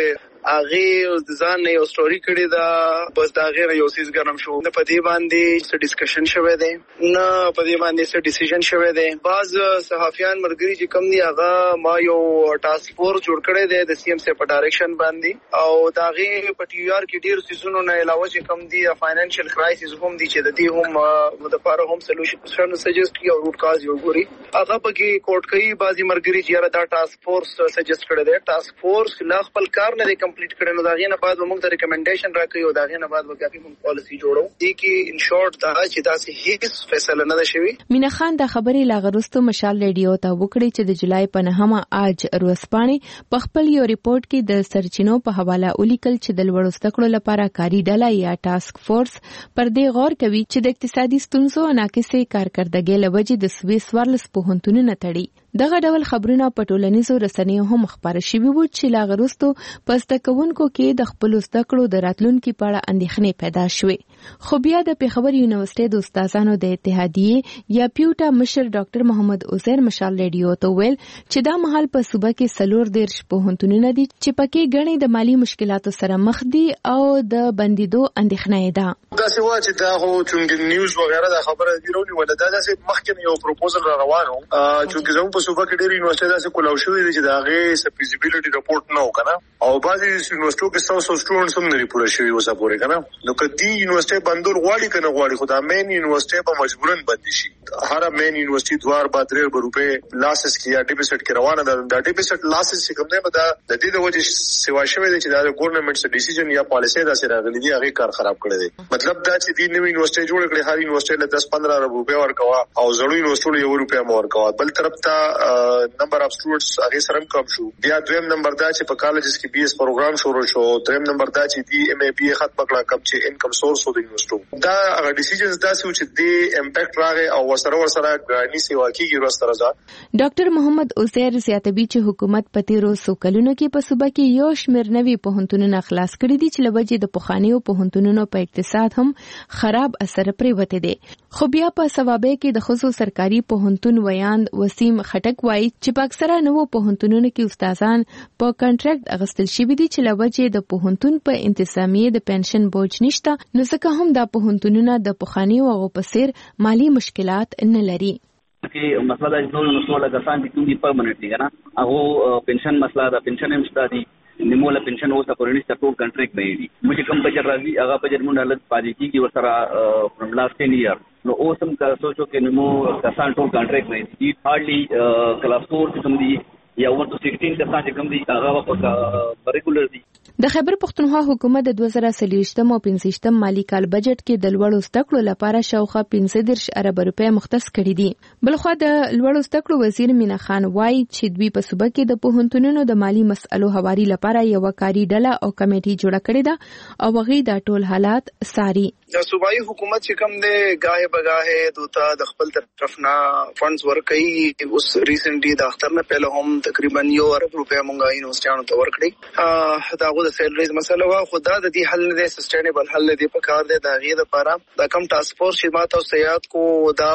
هغه ځان نه یو سټوري کړی دا بس دا غیر یو سیس ګرم شو نه پدې باندې څه ډسکشن شوه دی نه پدې باندې څه ډیسیژن شوه دی. بعض صحافیان مرګري چې کم دی هغه ما یو ټاسک فورس جوړ کړی دی د سی ایم سی په ډایرکشن باندې او دا غي په ټي آر کې ډیر سيزونو نه علاوه چې کم دی فاینانشل کرایسس هم دي چې د دې هم د لپاره هم سولوشن سجست کی او روټ کاز یو ګوري هغه پکې کوټ کوي بعضی مرګري چې دا ټاسک فورس سجست کړی دی. ټاسک فورس لا خپل کار نه کمپلیټ کړي نو دا غي نه بعد موږ ته ریکمنډیشن راکړي او دا غي نه بعد وکړي موږ پالیسی جوړو دي کې ان شورت دا چې دا هیڅ فیصله نه شوي. مینا خان دا خبرې لاغرستو مشال ریډیو ته وکړي چې د جولای په 9 آج روسپانې په خپل یو ریپورت کې د سرچینو په حواله ولیکل چې د لوړ زده کړو لپاره کاري ډله یا ټاسک فورس پر دې غور کوي چې د اقتصادي ستونزو ناقصې کارکردګۍ له وجې د سویس ورلس پوهنتونونه تړي. دغه ډول خبرونه په ټولنیزو رسنیو هم خبره شوي وو چې لاغرستو په زده کوونکو کې د خپل زده کړو د راتلونکي په اړه اندېښنې پیدا شوې. خو بیا د پېښور یونیورسيټي د استادانو د اتحادیې یا پیوټا مشر ډاکټر محمد عزیر مشال ریډیو ته ویل چې دا مهال په صوبه کې 14 پوهنتونونه دي چې پکې ګڼې د مالی مشکلاتو سره مخ دي او د بندیدو اندېښنه ده. دا څه و چې دا خو چې نیوز وغیرہ دا خبره دیرونی ولا دا چې مخکې یو پروپوزل را روانو چې زموږ په صوبه کې ډېری یونیورسيټي داسې کولاو شوې دي چې دا هغه فیزیبিলিټي رپورټ نه وکنه او بعضي یونیورسيټو کې 100 سټوډنټس هم نه پوره شوي وسه پورې کنه نو کدي یونیورسيټي بندول غواړي کنه غواړي خو دا مین یونیورسيټي په مجبورن بند شي. هر مین یونیورسيټي دوار با 3 روپے لاسز کې یا ډیپوزټ کې روانه ده. دا ډیپوزټ لاسز چې کوم نه دا د دې د وجه سیوا شوی دی چې دا ګورنمنت څخه ډیسیژن یا پالیسي دا سره راغلي دی هغه کار خراب کړی دی. مطلب دا چې د نوې یونیورسيټي جوړ کړي هر یونیورسيټي له 10-15 روپے ورکوا او زړو یونیورسيټي یو روپے ورکوا. بل طرف ته نمبر اف سټوډنټس هغه سره کم شو. بیا دویم نمبر دا چې په کالجز کې بي اس پروګرام شروع شو. دریم نمبر دا چې دی ام ای بي خط پکړه کم چې انکم سورس د یونیورسيټي دا هغه ډیسیژنز دا چې دی امپیکټ راغی او ورسره غاني سیوا کیږي ورسره ځه. ډاکټر محمد عزیر زیاتوي چې حکومت په تیرو سوکلونو کې په صوبه کې یو شمېر نوي پوهنتونونه خلاص کړي دي چې لوجه د پخوانیو پوهنتونونو په اقتصاد هم خراب اثر پریوته دي. خو بیا په ثوابه کې د خصوصي سرکاري پوهنتون ویاند وسیم خټک وایي چې په اکثره نوو پوهنتونونو کې استادان په کنټراکټ اغستل شوي دي چې لوجه د پوهنتون په انتظامیه د پنشن بوج نشته نو ځکه هم دا پوهنتونونه د پخوانیو هغو په څیر مالی مشکلات نه لري. کې مسله د ټول مسله د کسان چې کومي پرمننټ دي کنه هغه پنشن مسله د پنشن هم ستاسي نیموله پنشن اوسه پرونیسته ټول کنټریکټ نه دي. مې کوم بچر راځي هغه په جرمن حالت پاتې کیږي ورسره فرام لاست 10 ایئر نو اوسم کا سوچو کې نیمو کسان ټول کنټریکټ نه دي. هارډلی کلاس 4 کوم دي یا 1 to 16 کسان چې کوم دي هغه په ریګولر دي. د خیبر پښتونخوا حکومت د 2023 او 25 مالی کال بجټ کې د لوړو زده کړو لپاره شاوخوا 15 ارب روپۍ مختص کړي دي. بلخو د لوړو زده کړو وزیر مینا خان وایي چې دوی په صوبه کې د پوهنتونونو د مالی مسئلو هواري لپاره یو کاري ډله او کمیټي جوړه کړې ده او هغه د ټول حالات ساري. د صوبایي حکومت چې کوم دی غاهه بغاهه دوته د خپل طرف نه فندز ورکړي. اوس ریسنټلی د اختر نه پهله هم تقریبا 1 ارب روپۍ مونږه یونیورسيټانو ته ورکړي. دا د سیلریز مسله وا خدا د دې حل نه سسټینبل حل دی په کار دی د غیر لپاره د کم ټاسک فورس چې ماته سیادت کو دا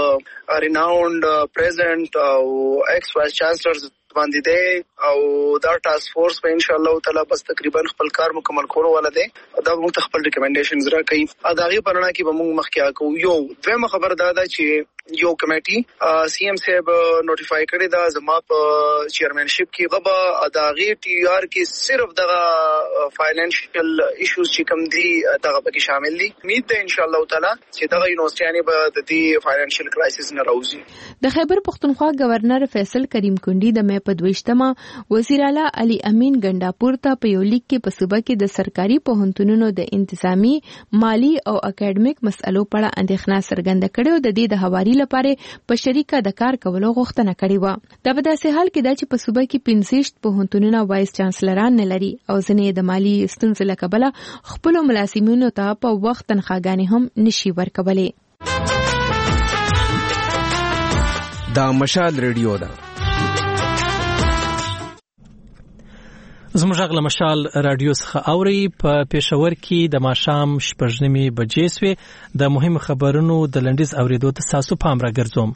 په ریناوند پریزیدنت او ایکس وایس چانسلر باندې دی او دا ټاسک فورس په ان شاء الله تعالی بس تقریبا خپل کار مکمل کولو ولا دی. دا موږ خپل ریکمنډیشنز راکړي ا دغه پرنا کې به موږ مخکې اکو. یو دویمه خبر دا ده چې یو کمیټي سی ام صاحب نوټیفای کړی دا زما په چیرمنشپ کې غبا اداغي ټي آر کې صرف دغه فاینانشل ایشوز چې کوم دي دغه پکې شامل دي. امید ده ان شاء الله تعالی چې دغه یونیورسيټي به د دې فاینانشل کرایسس نه راوځي. د خیبر پختونخوا گورنر فیصل کریم کونډي د مې په 22مه وزیر اعلی علي امین ګنداپور ته په یو لیک کې په صوبه کې د سرکاري پوهنتونونو د انتظامی، مالی او اکیډمیک مسلو په اړه اندېښنه څرګنده کړې او د دې د هواري لپاره په شریکه د کار کولو غوښتنه کړې و. دا په داسې حال کې ده چې په صوبه کې 65 پوهنتونونه وایس چانسلران نه لري او ځینې د مالی ستونزو له کبله خپل ملازمینو ته په وخت تنخواګانې هم نشي ورکولی. دا مشال ریډیو ده. زموږ غږ له مشال رادیو څخه اوري. په پېښور کې د ماښام 6:30 بجې سوې. د مهم خبرونو د لنډیز اوریدو ته تاسو پام راګرځوم.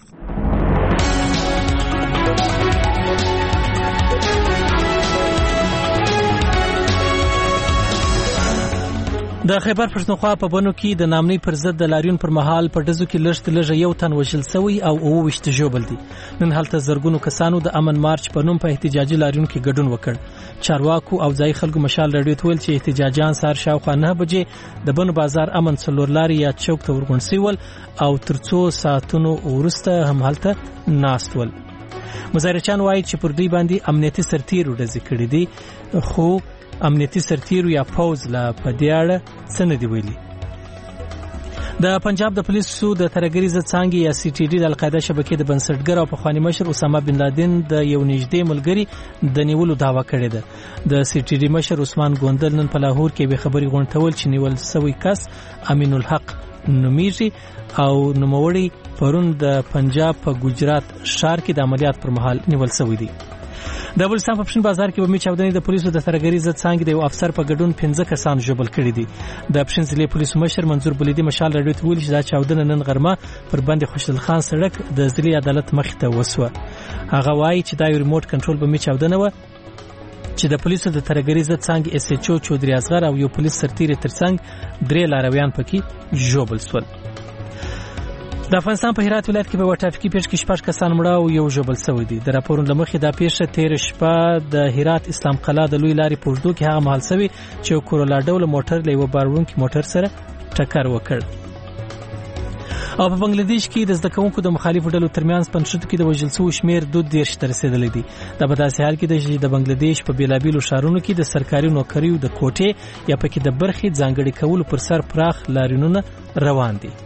د خیبر پښتونخوا په بنو کې د نامنۍ پر ضد د لاریون پر مهال په ډزو کې لږ یو تن وژل شوی او 29 ژوبل دي. نن هلته زرګونو کسانو د امن مارچ په نوم په احتجاجي لاریون کې ګډون وکړ. چارواکو او ځای خلکو مشال رادیو ته ویل چې احتجاجان سهار شاوخوا 9 بجې د بنو بازار امن څلور لاري یا چوک ته ورغونډ شول او تر څو ساعتونو وروسته هم هلته ناست ول. مظاهرچیان وایي چې پر دوی باندې امنیتي سرتیرو ډزې کړې دي، خو امنیتي سرتیرو یا پوز لا پدیاړه څه نه دی ویلي. د پنجاب د پولیسو د ترهګرۍ ضد څانګې یا سی ټي ډي د القاعده شبکې د بنسټګر او پخوانی مشر اسامه بن لادن د یو نږدې ملګري د نیولو دعوه کړې ده. د سی ټي ډي مشر عثمان ګوندل نن په لاهور کې به خبري غونډول چې نیول شوی کس امین الحق نومیږي او نوموړی پرون د پنجاب په ګجرات ښار کې د عملیات پر مهال نیول شوی دی. د بلوچستان په پښین بازار کې به چاودنې د پولیسو د ترهګرۍ ضد څانګې د یو افسر په ګډون 15 کسان ژوبل کړي دي. د پښین ضلع پولیسو مشر منظور بلیدي مشال رادیو ته ویلي چې دا چاودنه نن غرمه پر باندې خوشحال خان سړک د ضلع عدالت مخې ته وسوه. هغه وایي چې دا یو ریموټ کنټرول به چاودنه و چې د پولیسو د ترهګرۍ ضد څانګې اس ایچ او چودري اصغر او یو پولیس سرتیری ترڅنګ 3 لارویان پکې ژوبل شول. د افغانستان په هرات ولایت کې په وټافکي پیښ کې 6 کسان مړه او یو ژوبل شوی دي. د راپورونو لمخې دا پیښه 13 شپه د هرات اسلام قلعه د لوی لارې په اوږدو کې هغه مهال شوی چې کورولا ډول موټر له یو باروونکي موټر سره ټکر وکړ. او په بنگلاديش کې د زده کوونکو د مخالفو ډلو ترمنځ پنځه کې د وژل شوو شمیر 2 ته رسیدلی دی. دا په داسې حال کې د بنگلاديش په بیلابیلو ښارونو کې د سرکاري نوکریو د کوټې یا پکې د برخې ځانګړي کولو پر سر پراخ لاریونونه روان دي.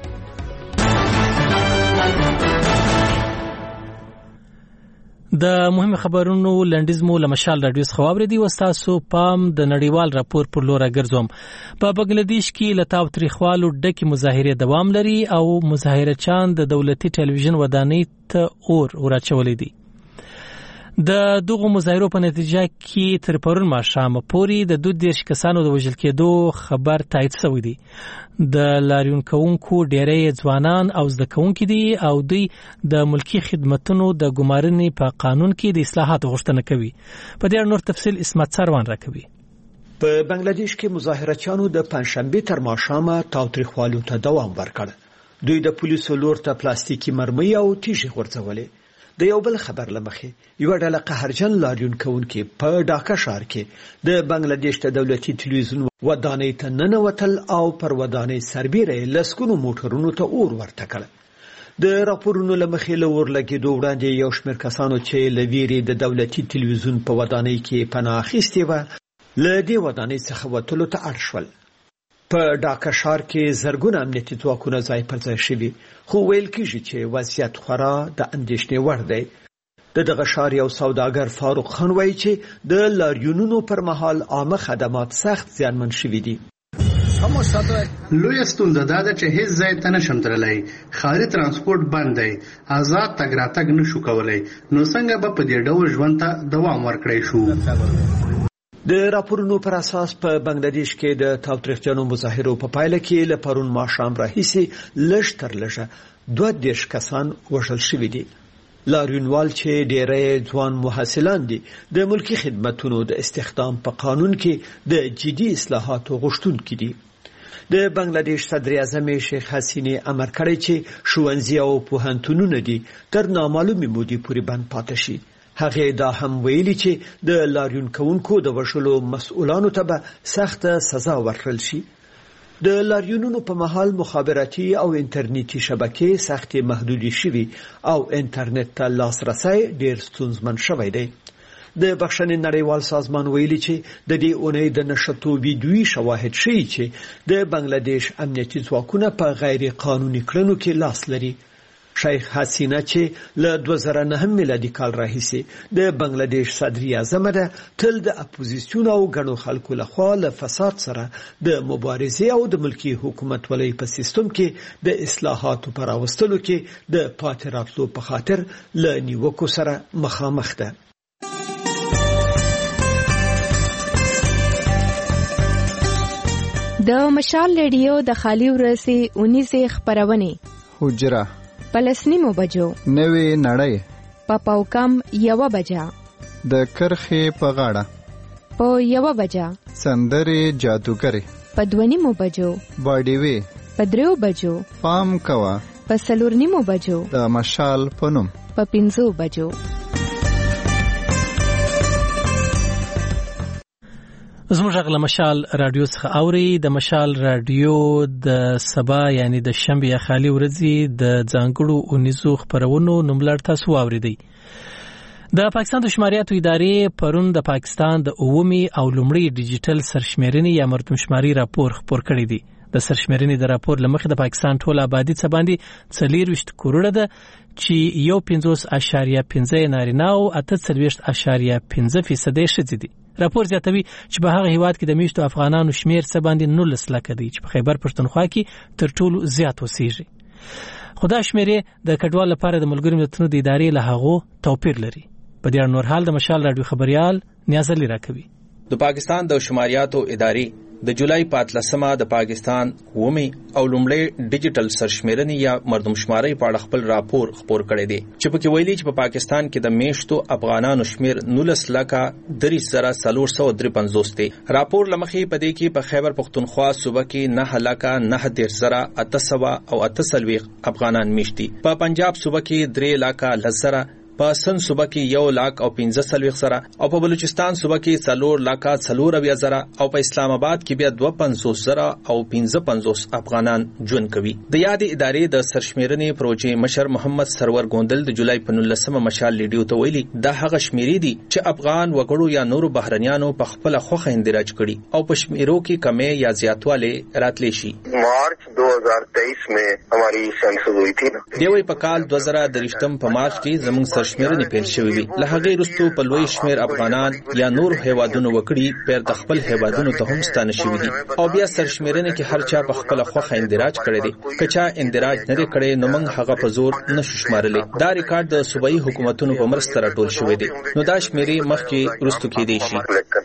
د مهم خبرونو لنډیز مو لمشال رادیو څخه واوریدي او تاسو پام د نړیوال راپور پر لور راګرځوم. په بنگلاديش کې لتاو تاریخوالو ډکه مظاهره دوام لري او مظاهرچان د دولتي ټلویزیون ودانۍ ته اور ورچولې دي. د دغه مظاهرو په نتیجه کې تر پرون ماښام پورې د 22 کسانو د وژل کېدو خبر تایید شوی دی. د لاریون کوونکو ډېری ځوانان او زده کوونکي دي او دوی د ملکی خدماتو د ګمارنې په قانون کې د اصلاحات غوښتنه کوي. په دې اړه نور تفصیل اسمت سروان راکوي. په بنگلاديش کې مظاهرچیانو د پنځشنبه تر ماښامه تاوتریخوالو ته دوام ورکړ. دوی د پولیسو لور ته پلاستیکي مرمۍ او تیږې غورځولې. د یو بل خبر لمخې یو ډله قهرجن لاریون کوونکي په ډاکا ښار کې د بنگلاديش د دولتي ټلویزیون ودانۍ ته ننوتل او پر ودانۍ سربیره لسکونو موټرونو ته اور ورته کړ. د راپورونو لمخې له اور لګېدو وړاندې یو شمېر کسانو چې له ویرې د دولتي ټلویزیون په ودانۍ کې پناه اخیستې وه له دې ودانۍ څخه وتلو ته اړ شول. په ډاکا ښار کې زرګونه امنیتي ځواکونه ځای پر ځای شوي خو ویل کېږي چې وضعیت خورا د اندېښنې وړ دی. دغه ښار یو سوداګر فاروق خان وایي چې د لاریونونو پر مهال عامه خدمات سخت زیانمن شوي دي. لویه ستونزه دا ده چې هیڅ ځای ته نشم تللی، ښاري ترانسپورټ بند دی، آزاد تګ راتګ نشو کولی، نو څنګه به په دې ډول ژوند ته دوام ورکړی شو؟ د راپورونو پر اساس په بنگلاديش کې د تاوتریخجنو مظاهرو په پایله کې له پرون ماښام راهیسې لږ تر لږه 22 کسان وژل شوي دي. لاریونوال چې ډېری ځوان محصلان دي د ملکی خدماتو د استخدام په قانون کې د جدي اصلاحاتو غوښتونکي دي. د بنگلاديش صدر اعظم شیخ حسینه امر کړی چې ښوونځي او پوهنتونونه دي تر نامعلومې مودې پورې بند پاتې شي. هغه دا هم ویلي چې د لاریون کوونکو د وژلو مسؤلانو ته به سخته سزا ورکړل شي. د لاریونونو په مهال مخابراتي او انټرنیټي شبکې سختې محدودې شوي او انټرنیټ ته لاسرسی ډېر ستونزمن شوی دی. د بخښنې نړیوال سازمان ویلي چې د دې اونۍ د نشټو ویډیويي شواهد ښیي چې د بنگلاديش امنیتي ځواکونه په غیر قانوني کړنو کې لاس لري. شیخ حسینه چې له 2009 میلادي کال راهیسې د بنگلاديش صدر اعظم ده تل د اپوزیسیون او غنو خلکو لخوا له فساد سره د مبارزې او د ملکی حکومت ولې په سیستم کې د اصلاحاتو پر راوستلو کې د پاتې راتلو په خاطر له نیوکو سره مخامخ ده. د مشال ریډیو د خالی ورځې 19 خبرونه حجره پلسنیمو بجو نوې نړۍ په پاوکم 1 بجا د کرخې په غاړه په 1 بجا سندرې جادوګرې په 2 بجو باډیوي په 3 بجو پام کوا په 4 بجو د مشال پنوم په 5 بجو. زموږ غل مشال رادیو څخه اوري. د مشال رادیو د سبا یعنی د شنبه خالی ورځي د ځانګړو 19 خبرونو نوملړ تاسو اوریدي. د پاکستان د شماریاتو ادارې پرون د پاکستان د عمومي او لومړی ډیجیټل سرشمیرنې یا مردمشماري راپور خپور کړی دی. د سرشمیرنې د راپور لمخې د پاکستان ټول آبادی څخه باندې 40 کروڑه ده چې 1.5.5 نارینه او 8.5% ښځې دي. راپور زیاتوي چې په هغه هیواد کې د میشتو افغانانو شمیر څه باندې 19 لکه دی چې په خیبر پښتونخوا کې تر ټولو زیات اوسېږي. خدا شمیرې د کډوال لپاره د ملګرو ملتونو د ادارې له هغو توپیر لري. په دې اړه نور حال د مشال رادیو خبريال نیاز علي راکوي. د پاکستان د شماریاتو ادارې د جولای 15مه د پاکستان عمومي او لومړی ډیجیټل سرشمیرنې یا مردمشماري په اړه خپل راپور خپور کړی دی چې په کې ویلي چې په پاکستان کې د میشتو افغانانو شمیر 19 لکه 3,453 دی. راپور لمخې په دې کې په خیبر پښتونخوا صوبه کې 9 لکه 9,800 افغانان میشتي، په پنجاب صوبه کې 3 لکه 10,000، په سن صوبه کې 1,15,000 سره، او په بلوچستان صوبه کې 4 لکه 4,000 او په اسلام آباد کې بیا 52,000 او 55 افغانان ژوند کوي. د یاد ادارې د سرشمیرنې پروژې مشر محمد سرور ګوندل د جولای 15مه مشال ریډیو ته ویلي دا هغه شمیرې دي چې افغان وګړو یا نورو بهرنیانو په خپل خوخه اندراج کړي او په شمیرو کې کمې یا زیاتواله راتلی شي. مارچ 2023 में हमारी सेंसस हुई थी. دیوی په کال 2023 په مارچ کې زموږ سرشمیرنې پیل شوې وي. له هغې وروسته په لوی شمیر افغانان یا نور هیوادونو وکړي پیر د خپل هیوادونو ته هم ستانه شوي دي او بیا سرشمیرنې کې هر چا په خپل خوخه اندراج کړی دی. که چا اندراج نه دی کړی نو موږ هغه په زور نشو شمارلی. دا ریکارډ د صوبایي حکومتونو په مرسته راټول شوی دی نو دا شمیرې مخکې وروسته کېدی شي.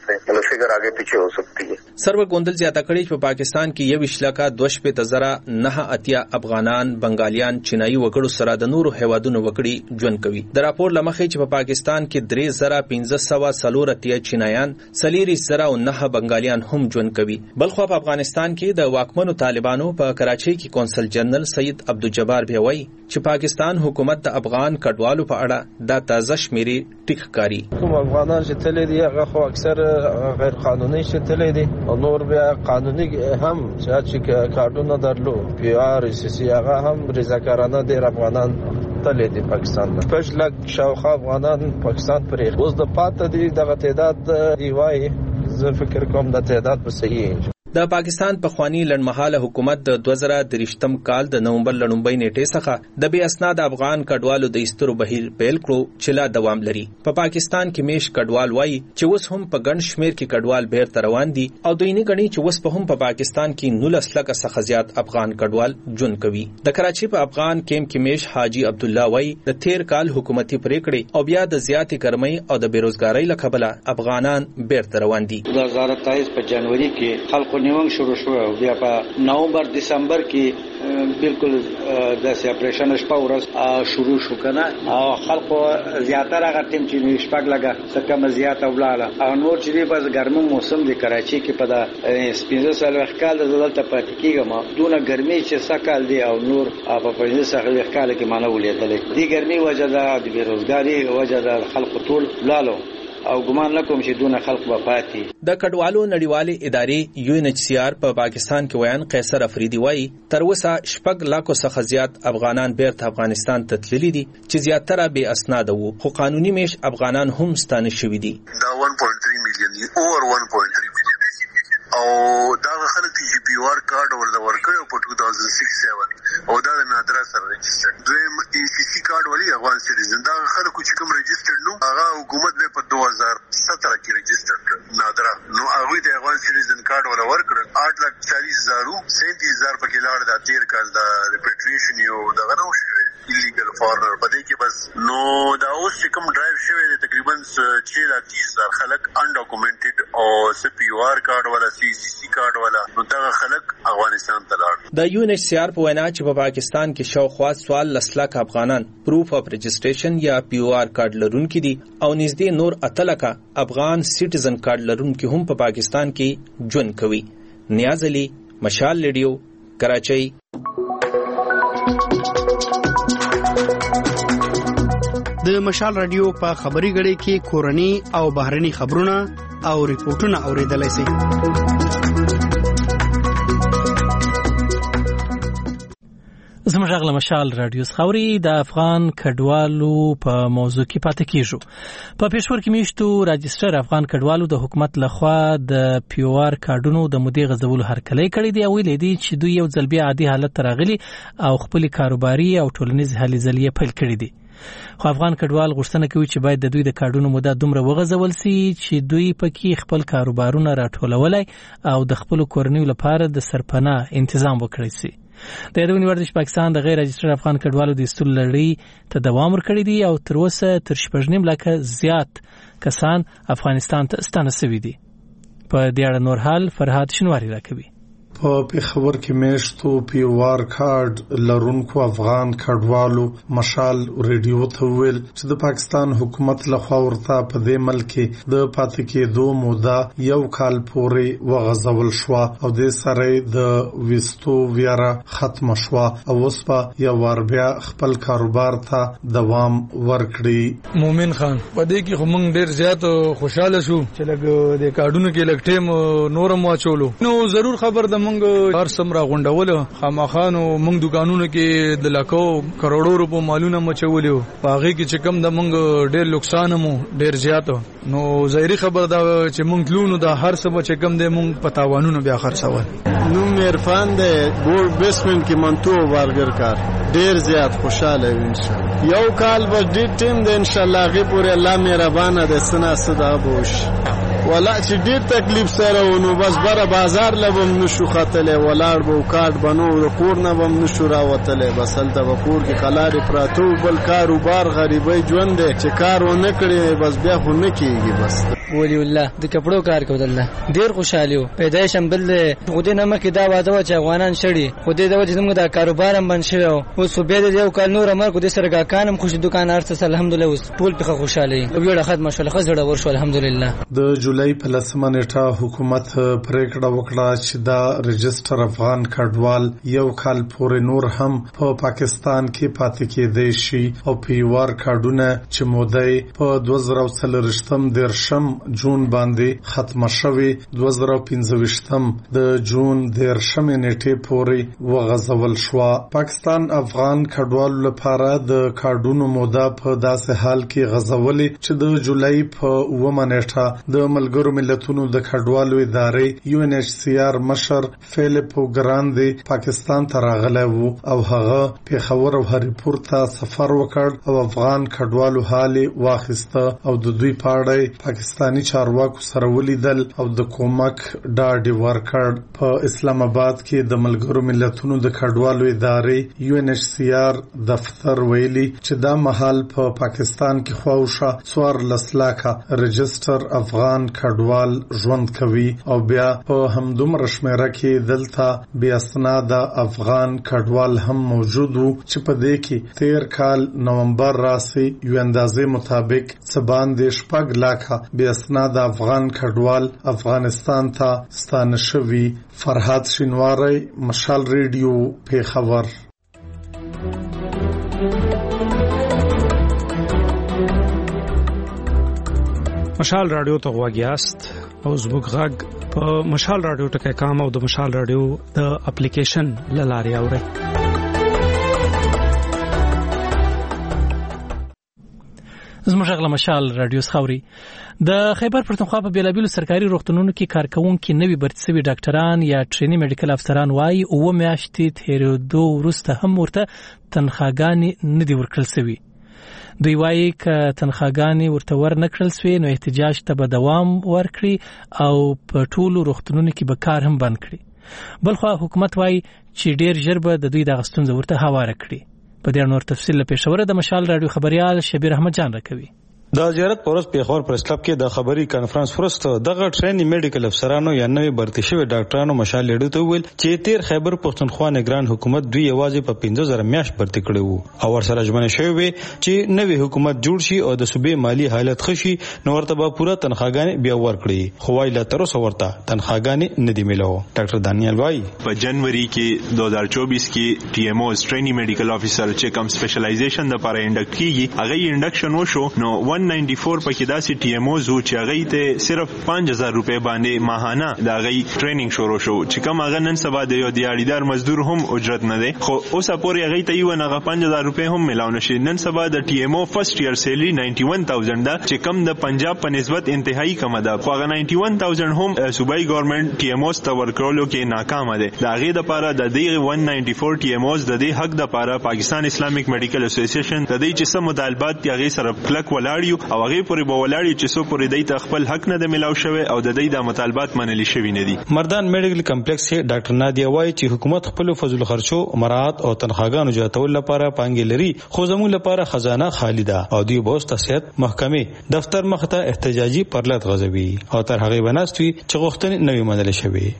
سرور ګوندل زیاته کړي چې په پاکستان کې 21 لکه 2.9 افغانان، بنگالیان، چینایي وګړو سره د نورو هیوادونو وګړي ژوند کوي. د راپور لمخې چې په پاکستان کې 3,540 چینایان، 409 بنگالیان هم ژوند کوي. بلخو په افغانستان کې د واکمنو طالبانو په کراچۍ کې کونسل جنرال سید عبدالجبار بیا وایي چې پاکستان حکومت د افغان کډوالو په اړه دا تازه شمیرې ټیک کاری. کوم افغانان چې تللی دي هغه خو اکثر غیر قانوني چې تللی دي او نور بیا قانوني هم چې کارډونه درلو پی آر سی سی هغه هم رضاکارانه ډېر افغانان تللی دي پاکستان ته. 5 لک شاوخوا افغانان پاکستان پرې اوس د پاتې دي دغه تعداد دی وایي. زه فکر کوم د تعداد به صحیح. د پاکستان پخوانی لړمحاله حکومت د 2023 کال د نومبر لړمبۍ نیټې څخه د بې اسناد افغان کډوالو د ایستلو بهیر پیل کړو چې لا دوام لري. په پاکستان کې میش کډوال وایي چې اوس هم په ګڼ شمیر کې کډوال بیرته روان دي او دوی نه غني چې اوس په هم په پاکستان کې 19 لکه څخه زیات افغان کډوال ژوند کوي. د کراچۍ په افغان کیمپ کې میش حاجی عبد الله وایي د 13 کال حکومتي پریکړې او بیا د زیاتې ګرمۍ او د بیروزګارۍ له کبله افغانان بیرته روان دي. 2023 په جنوري کې خلکو په نیوم شروع شو بیا په نومبر دسمبر کې بالکل د اپریشن شپه ورځ شروع شو کنه او خلکو زیاتره هغه ټیم چې شپږ لګا څخه زیاته ولاله او نور چې بس ګرمو موسم دی کراچي کې په د سپینځه سال وختال د دلته پاتې کېږم دونه ګرمي چې سکهال دی او نور په پنځه سال وختال کې مانه ولیدلې دی ګرمي وجه د بیروزګاری وجه د خلکو ټول لالو او ګمان نکوم چې دونه خلق به پاتې د کډوالو نړیوالې ادارې UNHCR په پاکستان کې ویان قیصر افریدي وایي تر اوسه 6 لک څخه زیات افغانان بیرته افغانستان ته تللي دي چې زیاتره بې اسناد وو خو قانوني میش افغانان هم ستانه شوي دي دا 1.3 میلیون اور 1.3 میلیون او دا خلک چې POR کارت ورکړو په 2006-7 او دا نادره سره ريجسترډ دویم ACC کارت ولی افغان سټیزن دا خلکو چې کوم ريجسترډ نو هغه حکومت په 2017 کې ريجسترډ نادره نو هغه د افغان سټیزن کارت ورکړ 8,40,000 37,000 په کې لاړ دا 13 کال دا ریپیټریشن یو دا غنو شي ایلیګل فورنر پدې کې بس نو دا اوس چې کوم ډرایو شوی دی تقریبا 6,30,000 خلک انډاکومنټډ او POR کارت ولا CCC کارت ولا نو دا خلک افغانستان ته لاړ د UNHCR په وینا چې په پاکستان کې شاوخوا 14 لک افغانان پروف اف رجسټریشن یا POR کارت لرونکي دي او نږدې نور 8 لک افغان سټیزن کارت لرونکي هم په پاکستان کې ژوند کوي. نیاز علي، مشال ریډیو، کراچۍ. د مشال رادیو په خبري غړي کې کورني او بهرني خبرونه او ریپورتونه اوریدلای شئ. زموږ غږ مشال رادیو خوري د افغان کډوالو په موضوع کې پاتې کیږو. په پېښور کې میشتو راجستر افغان کډوالو د حکومت لخوا د POR کارډونو د مودې غزولو هرکلی کړی دی او ویلي دي چې دوی یو ځل بیا عادي حالت راغلي او خپل کاروباري او ټولنیز هلې ځلې پیل کړی دي. خو افغان کډوال غوښتنه کوي چې باید د دوی د کارډونو موده دومره وغځول سي چې دوی پکې خپل کاروبارونه راټولولای او د خپل کورنیو لپاره د سرپناه تنظیم وکړي سي. د یادونې وړ د پاکستان د غیر رجسټر افغان کډوالو د استول لړۍ ته دوام ورکړی دی او تر اوسه تر 6.5 لک زیات کسان افغانستان ته ستانه شوي دي. په دې اړه نور حال فرهاد شنواری راکوي. په پیښور کې میشتو POR کارت لرونکو افغان کډوالو مشال ریډیو ته ویل چې د پاکستان حکومت لخوا ورته په دې ملک د پاتې کېدو موده یو کال پورې وغځول شو او د سره د وستو ویرا ختم شو او اوس په یو ور بیا خپل کاروبار ته دوام ورکړي. مومن خان په دې کې هم ډیر زیات خوشاله شو چې لګ د کارډونو کې لګ ټیم نورم واچولو نو ضرور خبر د موږ هر سمرا غونډول خامخانو موږ دکانونو کې د لکو کروڑو روپو مالونه مچولیو باغې کې چې کم د موږ ډېر نقصان مو ډېر زیات نو ظاهري خبر دا چې موږ تلونو د هر څه چې کم د موږ پتاوانونو بیا خرڅول نو عرفان د بورډ بیسمنت کې منتو برګر کار ډېر زیات خوشاله وي ان شاء الله یو کال به دې ټیم د ان شاء الله غي پورې الله مهربانه د سنا صدا بوش ولا چې ډېر تکلیف سره ونو بس بره بازار لبم نشو خاتله ولاړ بو کارت بنو د کور نه بم نشو راوتله بس هلته به کور کې خلاري پراتو بل کاروبار غریبي ژوند چې کار و نه کړي بس بیا خو نه کیږي. بس ولی الله د کپړو کار کول الله ډیر خوشاله پیدایش هم بل خو دې نه مکه دا واده چې افغانان شړي خو دې د وجه زموږ د کاروبار هم بند شوی او سو به دې یو کال نور امر کو دې سره کانم خوش دکان ارڅ الحمدلله اوس ټول په خوشاله ویړه خدمت شول خزړه ورشو الحمدلله. د جولای په 10 نیټه حکومت پریکړه وکړه چې دا رجستر افغان کډوال یو کال پورې نور هم په پاکستان کې پاتې کېدای شي او POR کارډونه چې موده په 2023 درشم جون باندې ختم شوی 2025 د جون درشم نیټه پورې وغځول شو. پاکستان افغان کډوالو لپاره د کارډونو موده په داسې حال کې غځولې چې د جولای په 9 نیټه د ملګرو ملتونو د کډوالو ادارې UNHCR مشر فیلیپو ګراندي پاکستان ته راغلی وو او هغه پیښور او هریپور ته سفر وکړ او افغان کډوالو حالي واخیسته او د دوی په اړه پاکستان پاکستانی چارواکو سره ولیدل او د کومک ډاډ ورکړ. په اسلام آباد کې د ملګرو ملتونو د کډوالو ادارې UNHCR دفتر ویلي چې دا مهال په پاکستان کې خواوشه 14 لاکه رجستر افغان کډوال ژوند کوي او بیا په همدومره شمیره کې دلته بیا اسناد افغان کډوال هم موجود وو چې په دې کې 13 کال نومبر راسي یو اندازې مطابق 14 لاکه بیا اسناد افغان کډوال افغانستان ته ستانه شوي. فرهاد شینواری، مشال ریډیو، پیښور. مشال رادیو ته غواګیاست او زموږ غږ په مشال رادیو ټکی کام او د مشال رادیو د اپلیکیشن لارې اورئ. زموږ غږ مشال رادیو خاوري. د خیبر پښتونخوا په بیلابیلو سرکاري روغتونونو کې کارکونکو نوي برتي شوي ډاکټران یا ټرینی میډیکل افسران وايي او میاشتې تیرېدو وروسته هم ورته تنخواګانې نه دي ورکړل شوي. دوی وايي ک تنخواګانې ورته ورنکړل شوي نو احتجاج ته به دوام ورکړي او په ټولو روغتونونو کې به کار هم بند کړي. بلخو حکومت وايي چې ډیر ژر به د دوی د غستون ورته هواره کړي. په دې نور تفصیل له پېښور د مشال رادیو خبريال شبیر احمد جان راکوي. د زیارت پورس پیښور پریس کلب کې د خبري کانفرنس فرسته دغه ټرینی میډیکل افسرانو یا نوې برتي شوی ډاکټرانو مشال لیډو ته ویل چې تیر خیبر پښتونخوا نگران حکومت دوی یوازې په 15000 میاشت برتي کړي وو او ورسره ژمنه شوی وي چې نوې حکومت جوړ شي او د صوبې مالی حالت خشي نو ورته به پوره تنخواګانې بیا ورکړي. خو وايي لا تر اوسه ورته تنخواګانې نه دی ملو. ډاکټر دانیال وايي په جنوري کې 2024 کې ټي ام او ټرینی میډیکل افسر چې کوم سپیشلایزیشن د لپاره انډکټ کیږي هغه انډکشن وشو نو 194 کې داسې ټي ام او زو چې هغه ته صرف 5000 روپے باندې ماهانه دا غي ټریننګ شروع شو چې کوم هغه نن سبا د یو دیاړیدار مزدور هم اجرت نه دی خو اوس پورې هغه ته یو نه 5000 روپے هم ملاو نشي. نن سبا د ټي ام او فرست ایئر سیلری 91000 دا چې کوم د پنجاب په نسبت انتهایی کم ده خو هغه 91000 هم صوبایي ګورنمنت ټي ام او ست ورکولو کې ناکام ده. دا غي د لپاره د دې 194 ټي ام اوز د دې حق د لپاره پاکستان اسلامیک میډیکل اسوسییشن د دې چې سم مطالبات دی هغه سره کلک ولاړیو او هغه پورې بولاړي چې سو پورې دای ته خپل حق نه د ملاو شوی او د دې د مطالبات منلي شوی نه دي. مردان میډیکل کمپلیکس کې ډاکټر نادیا وايي چې حکومت خپل فضل خرچو مراعات او تنخواګانو جاتول لپاره پانګې لري خو زموږ لپاره خزانه خالی ده او دوی بوست صحت محکمه دفتر مخته احتجاجي پرلط غځوي او تر هغه بناستوي چې غوښتنې نوې منل شوی.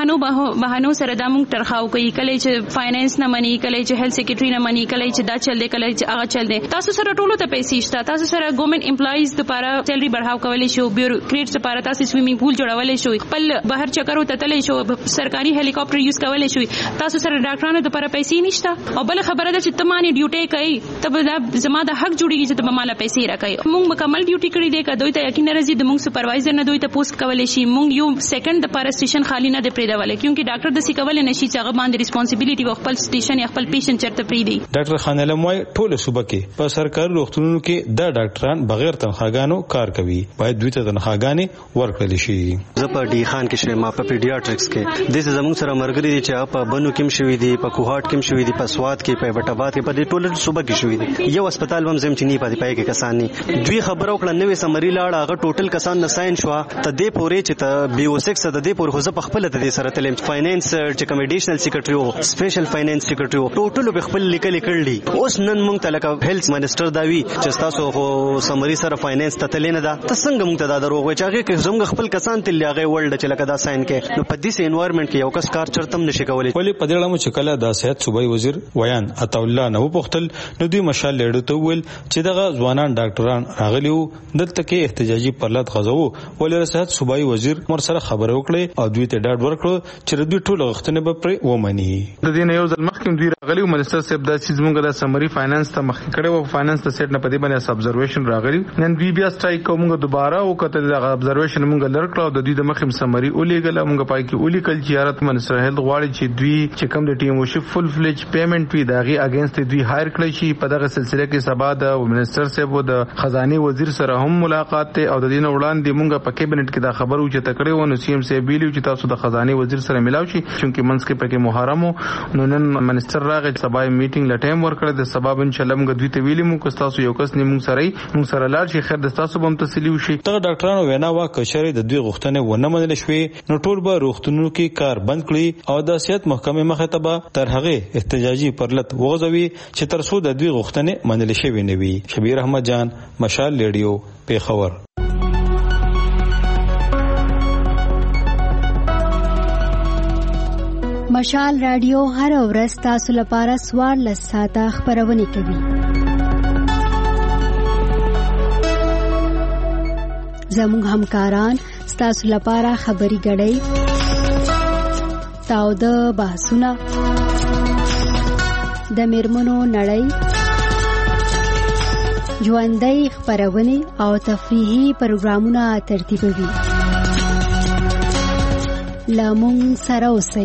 بهانو سره د موږ ترخاو کوي کله چې فاینانس نه مني کله چې هیلث سیکریټری نه مني کله چې دا چل دی کله چې هغه چل دی. تاسو سره ټولو ته پیسې شته تاسو سره ګورنمنت امپلایز لپاره سیلری بڑھاو کولای شو بیوروکریټس لپاره تاسو سویمینګ پول جوړولای شو خپل بهر چکرو ته تللی شو سرکاري هلیکاپټر یوز کولای شو تاسو سره ډاکټرانو لپاره پیسې نشته او بل خبره ده چې تمانه ډیوټي کوي تب زما د حق جوړیږي چې تب مالا پیسې راکړي. موږ مکمل ډیوټي کړی دی کدوې ته یقین راځي د موږ سپروایزر نه دوی ته پوسټ کولای شي موږ یو سیکنډ د پاره سټیشن خالی نه دی پریداواله کیونکه ډاکټر د سیکول نه شي چې هغه باندې ریسپانسیبিলিټي او خپل سټیشن یا خپل پیشنټ چرته پریدي. ډاکټر خان علم وايي ټول صوبه کې په سرکاري روغتونونو کې د ډاکټران بغیر تنخواګانو کار کوي باید دوی ته تنخواګانې ورکړل شي. زه په ډي خان کې شوم په پیډیاټریکس کې د زموږ سره مرګري دي چې په بنو کې شوی دي په کوهاټ کې شوی دي په سواد کې په وټاباد کې په دې ټول صوبه کې شوی دي. یو هسپتال هم زم چې نه پاتې پای کې کسان نه دوی خبرو کړه نوې سمري لاړه هغه ټوټل کسان نه ساين شو ته دې پورې چې ته بي او 6 د دې پورې خو په خپل د دې سره تلم فاینانس چې کوم ایډیشنل سیکریټری او سپیشل فاینانس سیکریټری او ټوټل په خپل لیکل کړلی اوس نن مونږ ته لکه هیلث منسٹر دا وی چې تاسو خو سمري سره فاینانس ته تللی نه دا ته څنګه مونږ ته دا دروغ وای چې هغه کې زموږ خپل کسان تل هغه ورلد چې لکه دا ساين کې نو په دې انوایرنمنت کې یو کس کار چرتم نشي کولای. ولی په دې لامو چې کله د صحت صوبایي وزیر ویان عطا الله نو پختل نو دوی مشال لیډو ته ویل چې دغه ځوانان ډاکټران راغلیو دلته کې احتجاجي پرلط غزو ولې صحت صوبایي وزیر مر سره خبرو کړې او دوی ته ډاډ ورکړ چې دوی ټول غوښتنې به پر ومني. د دې نه یو ځل مخکې دوی راغلیو منسٹر صاحب د سیزمونګه د سمري فاینانس ته مخکې کړو او فاینانس ته سیټ نه پدې باندې ابزرویشن راغلی نن بي بیا سټرایک کومګه دوباره او کته د ابزرویشن مونږ لړکړو د دې د مخیم سمري اولېګل مونږ پای کې اولیکل زیارت منسٹر هیلث غواړي چې دوی چې کوم د ټیم وشي فل فلیج پیمنٹ وی داغي اگینست دوی هایر کړی شي په دغه سلسله کې سبا د منسٹر صاحب او د خزانه وزیر سره هم ملاقات ته او د دې نه وړاندې مونږ په کابینټ کې دا خبرو چې تکړه و نو سی ام سی بیلیو چې تاسو د خزانه وزیر سره ملاو شي چې منځ کې پکې محرم نو نن منسٹر راغی سبا میټینګ لټایم ورکړه د سبب ان شاء الله موږ دوی ته ویلې موږ تاسو یو کس نه موږ سره لاړ شي خیر د تاسو هم تسلی وشي. دغه ډاکټرانو وینا واکه شری د دوی غوښتنې ونه منل شوې نو ټول به روغتونونو کې کار بند کړي او د صحت محکمې مخې ته به تر هغه احتجاجي پرلط وغځوي چې تر څو د دوی غوښتنې منل شوې نه وي. شبیر احمد جان، مشال ریډیو، پیښور. مشال رادیو هر ورځ تاسو لپاره 14 ساعته خبرونه کوي. زموږ همکاران تاسو لپاره خبري غړي تاو د بحثونه د میرمنو نړۍ ژوندۍ خبرونه او تفریحي پروګرامونه ترتیبوي. لامون سره اوسئ.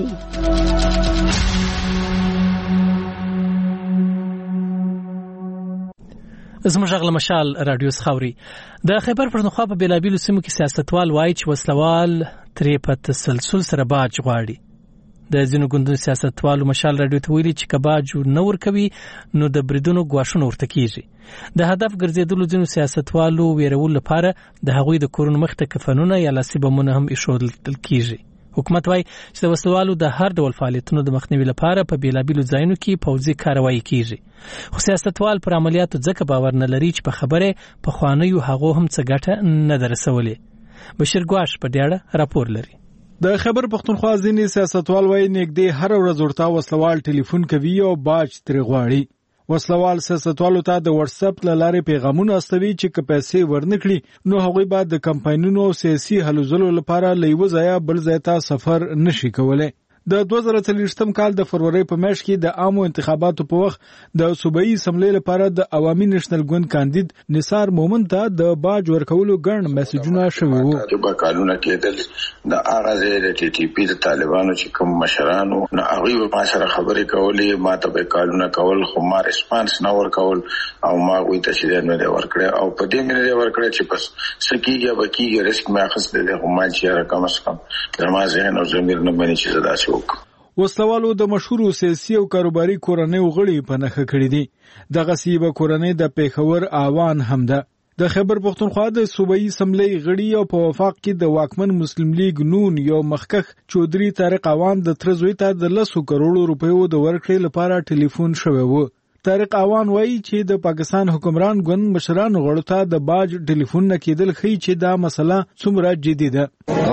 زموږ غږ مشال رادیو خاوري د خیبر پښتونخوا په بیلابیلو سیمو کې سیاستوال وایي چې وسلوال ترې په تسلسل سره باج غواړي. د ځینو ګوندونو سیاستوالو مشال رادیو ته ویلي چې کباج نور کوي نو د بریدونو غواښونه ورته کیږي. د هدف ګرځیدلو ځینو سیاستوالو ویرول لپاره د هغوی د کورونو مخ ته کفنونه یا لاسي بمونه هم ایښودل کیږي. حکومت وايي چې د وسلوالو د هر ډول فعالیتونو د مخنیوي لپاره په بیلابیلو ځایونو کې پوځي کاروایی کیږي. خو سیاستوال پر عملیاتو ځکه باور نه لري چې په خبره په خوانیو هغه هم څه ګټه نه درسولې. بشیر ګواش په ډیړه راپور لري. د خیبر پښتونخوا ځینې سیاستوال وايي نږدې هر ورځ ورته وسلوال ټلیفون کوي او باج ترې غواړي. وسلوال سیاستوالو ته د واتس اپ لارې پیغامونه استوي چې که پیسې ورنکړي نو هغوی به د کمپاینونو سیاسي هلو ځلو لپاره له یو ځایه بل ځای ته سفر نشي کولای. د 2023م کال د فروری په میاشت کې د عامو انتخاباتو په وخت د صوبایي اسمبلی لپاره د عوامي نېشنل ګوند کاندید نثار مومن ته د باج ورکولو ګڼ میسجونه شوي وو. چې با قانون کېدل د اغازه د ټي ټي پی د طالبانو چې کوم مشرانو نه هغه ما سره خبرې کولې ما ته به قانون کول خو ما ریسپانس نه ورکول او ما وی تشریح نه ورکړ او په دې مې ورکړ چې بس سکیږي به کیږي ریسک مې اخیستل خو ما چې رقم اسکم درما ذهن او ضمیر نه باندې چې زدا شو. وسلوالو د مشهور سیاسي او کاروباري کورنۍ غړي په نخښه کړی دي. دغه سیبه کورنۍ د پیښور آوان هم ده. د خیبر پښتونخوا د صوبایي اسمبلی غړي او په وفاق کې د واکمن مسلم لیگ نون یو مخکخ چودري طارق آوان د ترزوی ته د 100 کروڑ روپیو د ورکړې لپاره ټلیفون شوی وو. طارق آوان وایي چې د پاکستان حکمران ګوند مشران غړو ته د باج ټلیفون نه کېدل خي چې دا مسله څومره جدي ده.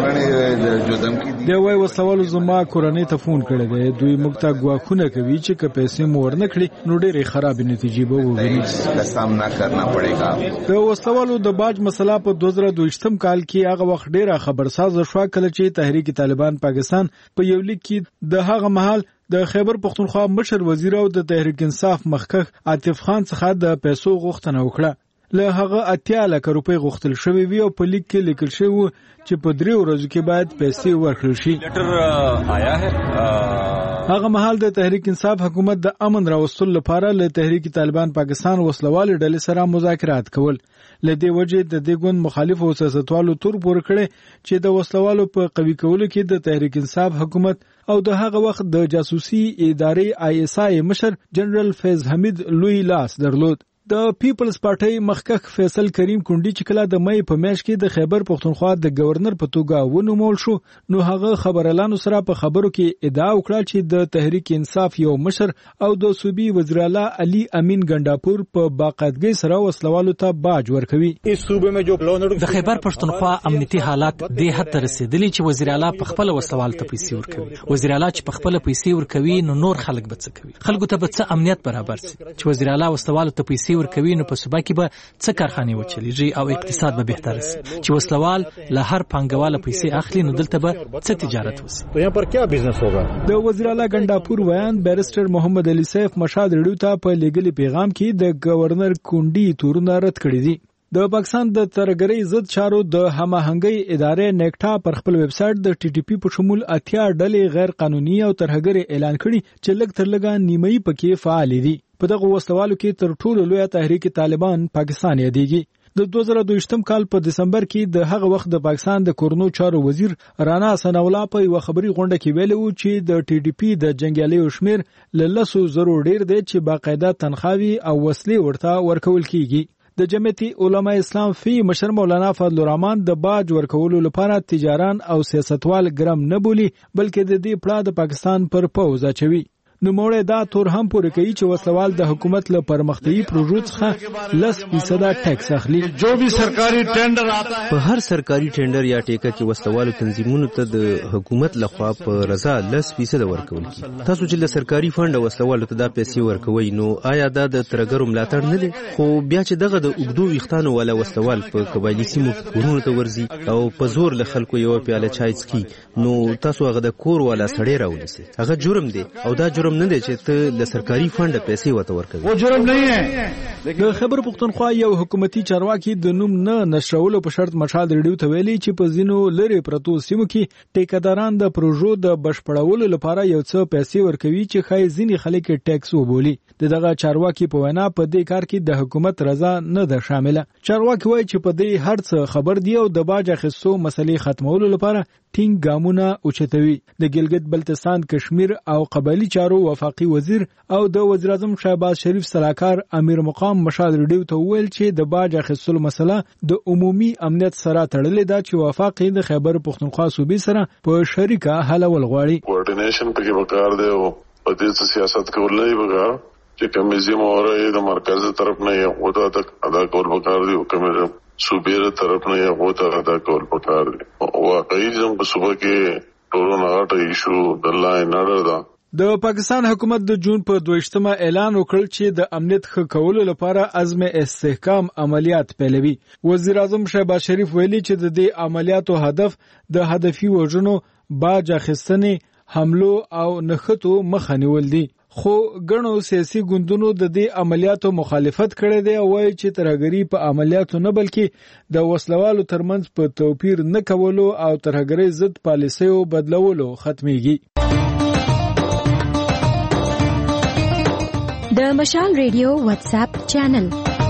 دی وایي وسلوالو زما کورنۍ ته فون کړی دی. دوی موږ ته ګواښونه کوي چې که پیسې مو ورنکړي نو ډېرې خرابې نتیجې به وویني. د وسلوالو د باج مسله په 2022م کال کې هغه وخت ډېره خبرسازه شوه کله چې تحریک طالبان پاکستان په یو لیک کې د هغه مهال د خیبر پښتونخوا مشر وزیر او د تحریک انصاف مخکخ عاطف خان څخه د پیسو غوښتنه وکړه. له هغه 80 لک روپۍ غوښتل شوې وي او په لیک کې لیکل شوی و چې په 3 ورځو کې باید پیسې ورکړل شي. هغه مهال د تحریک انصاف حکومت د امن راوستلو لپاره له تحریک طالبان پاکستان وسلوال ډلې سره مذاکرات کول. لدې وجه د دې ګوند مخالفو سیاستوالو تور پور کړي چې د وسلوالو په قوی کولو کې د تحریک انصاف حکومت او د هغه وخت د جاسوسي ادارې ISI مشر جنرال فیض حمید لوی لاس درلود. د پیپلز پارټي مخکخ فیصل کریم کونډي چې کله د مې په میاشت کې د خیبر پښتونخوا د گورنر په توګه ونومول شو نو هغه خبرلانو سره په خبرو کې ادعا وکړه چې د تحریک انصاف یو مشر او د صوبې وزیر اعلی علي امین ګنداپور په باقاعدګۍ سره وسلوالو ته باج ورکوي. د خیبر پښتونخوا امنیتي حالات د حد ته رسیدلي چې وزیر اعلی په خپل وسلوال ته پیسې ورکوي. وزیر اعلی چې په خپل پیسې ورکوي نو نور خلک به څه کوي؟ خلکو ته به څه امنیت برابر شي چې وزیر اعلی وسلوالو ته پیسې ورکوي نو په صوبه کې به څه کارخانه وچلیږي او اقتصاد به بهتر شي. چې وسلوال له هر پانګواله پیسې اخلي نو دلته به څه تجارت وشي؟ تو یہاں پر کیا بزنس ہوگا؟ د وزیر اعلی ګنداپور بیان بیرسټر محمد علي سیف مشال ریډیو ته په لیګلي پیغام کې د گورنر کونډي تورونه رد کړی دي. د پاکستان د ترګرۍ ضد چارو د هماهنګۍ ادارې نیکټا پر خپل ویب سټ د ټي ټي پی په شمول 80 ډلې غیر قانوني او ترهګري اعلان کړي چې لږ تر لږه نیمایي پکې فعال دي. په دغه وسلوالو کې تر ټولو لوی تحریک طالبان پاکستان یادېږي. د 2022م کال په دسمبر کې د هغه وخت د پاکستان د کورونو چارو وزیر رانا حسن الله په یو خبري غونډه کې ویلي و چې د ټي ټي پی د جنگیالیو شمیر ل 100 ډیر دی چې باقاعده تنخواوي او وسلې ورته ورکول کیږي. د جمعیت علماء اسلام فی مشر مولانا فضل الرحمن د باج ورکولو لپاره تجاران او سیاستوال ګرم نه بولی بلکې د دې پړه د پاکستان پر پوز اچوي. نوموړی دا تور هم پوره کوي چې وسلوال د حکومت له پرمختیایي پروژو څخه 10% ټیکس اخلي. جو بھی سرکاري ټینډر آتا ہے په هر سرکاري ټینډر یا ټیکه کې وسلوالو تنظیمونو ته د حکومت لخوا په رضا 10% ورکول کی. تاسو چې له سرکاري فند وسلوالو ته دا پیسې ورکوي نو آیا دا د ترګرو ملاتړ نه دی؟ خو بیا چې دغه د اوګدو ویختانو والا وسلوال په قبایلی سیمو کورونو ته ورځي او په زور له خلکو یو پیاله چای څکي نو تاسو هغه د کور والا سړی راونیسئ. هغه جرم دی او دا جرم نه دی چې ته له سرکاري فند پیسې وته ورکوي. وہ جرم نہیں ہے. د خیبر پختونخوا یو حکومتي چارواکي د نوم نه نشرولو په شرط مشال ریډیو ته ویلي چې په ځینو لری پرتو سیمو کې ټیکداران د پروژو د بشپړولو لپاره یو څه پیسې ورکوي چې خای ځینې خلک ټیکس وبولي. دغه چارواکي په وینا په دې کار کې د حکومت رضا نه ده شامله. چارواکي وایي چې په دې هر څه خبر دی او د باج اخیستو مسلې ختمولو لپاره ټینګ ګامونه اوچتوي. د ګلګت بلتستان کشمیر او قبایلی چارو وفاقي وزیر او د وزیر اعظم شهباز شریف سلاکار امیر مقام مشال ریډیو ته ویل چې د باج اخیستلو مسله د عمومي امنیت سره تړلې ده چې وفاق د خیبر پختونخوا صوبې سره په شریکه حل ول غواړي. کوارډینیشن پکې وکړ دی او په دې سیاست کول نه وکړ چې کمیزم اورې د مرکز طرف نه یو ودا ادا کول وکړ دی او کمیزم صوبې طرف نه یو ودا ادا کول وکړ دی. واقعي زم په صوبه کې ټولو نه ایشو د لاین اډر ده. د پاکستان حکومت د جون په 22مه اعلان وکړ چې د امنیت ښه کولو لپاره عزم استحکام عملیات پیلوي. وزیر اعظم شهباز شریف ویلي چې د دې عملیاتو هدف د هدفي وژنو، باج اخیستنې، حملو او نښتو مخه نیول دي. خو ګڼو سیاسي ګوندونو د دې عملیاتو مخالفت کړی دی او وایي چې ترهګري په عملیاتو نه بلکې د وسلوالو ترمنځ په توپیر نه کولو او ترهګرۍ ضد پالیسیو بدلولو ختميږي. د مشال ریډیو واتس اپ چینل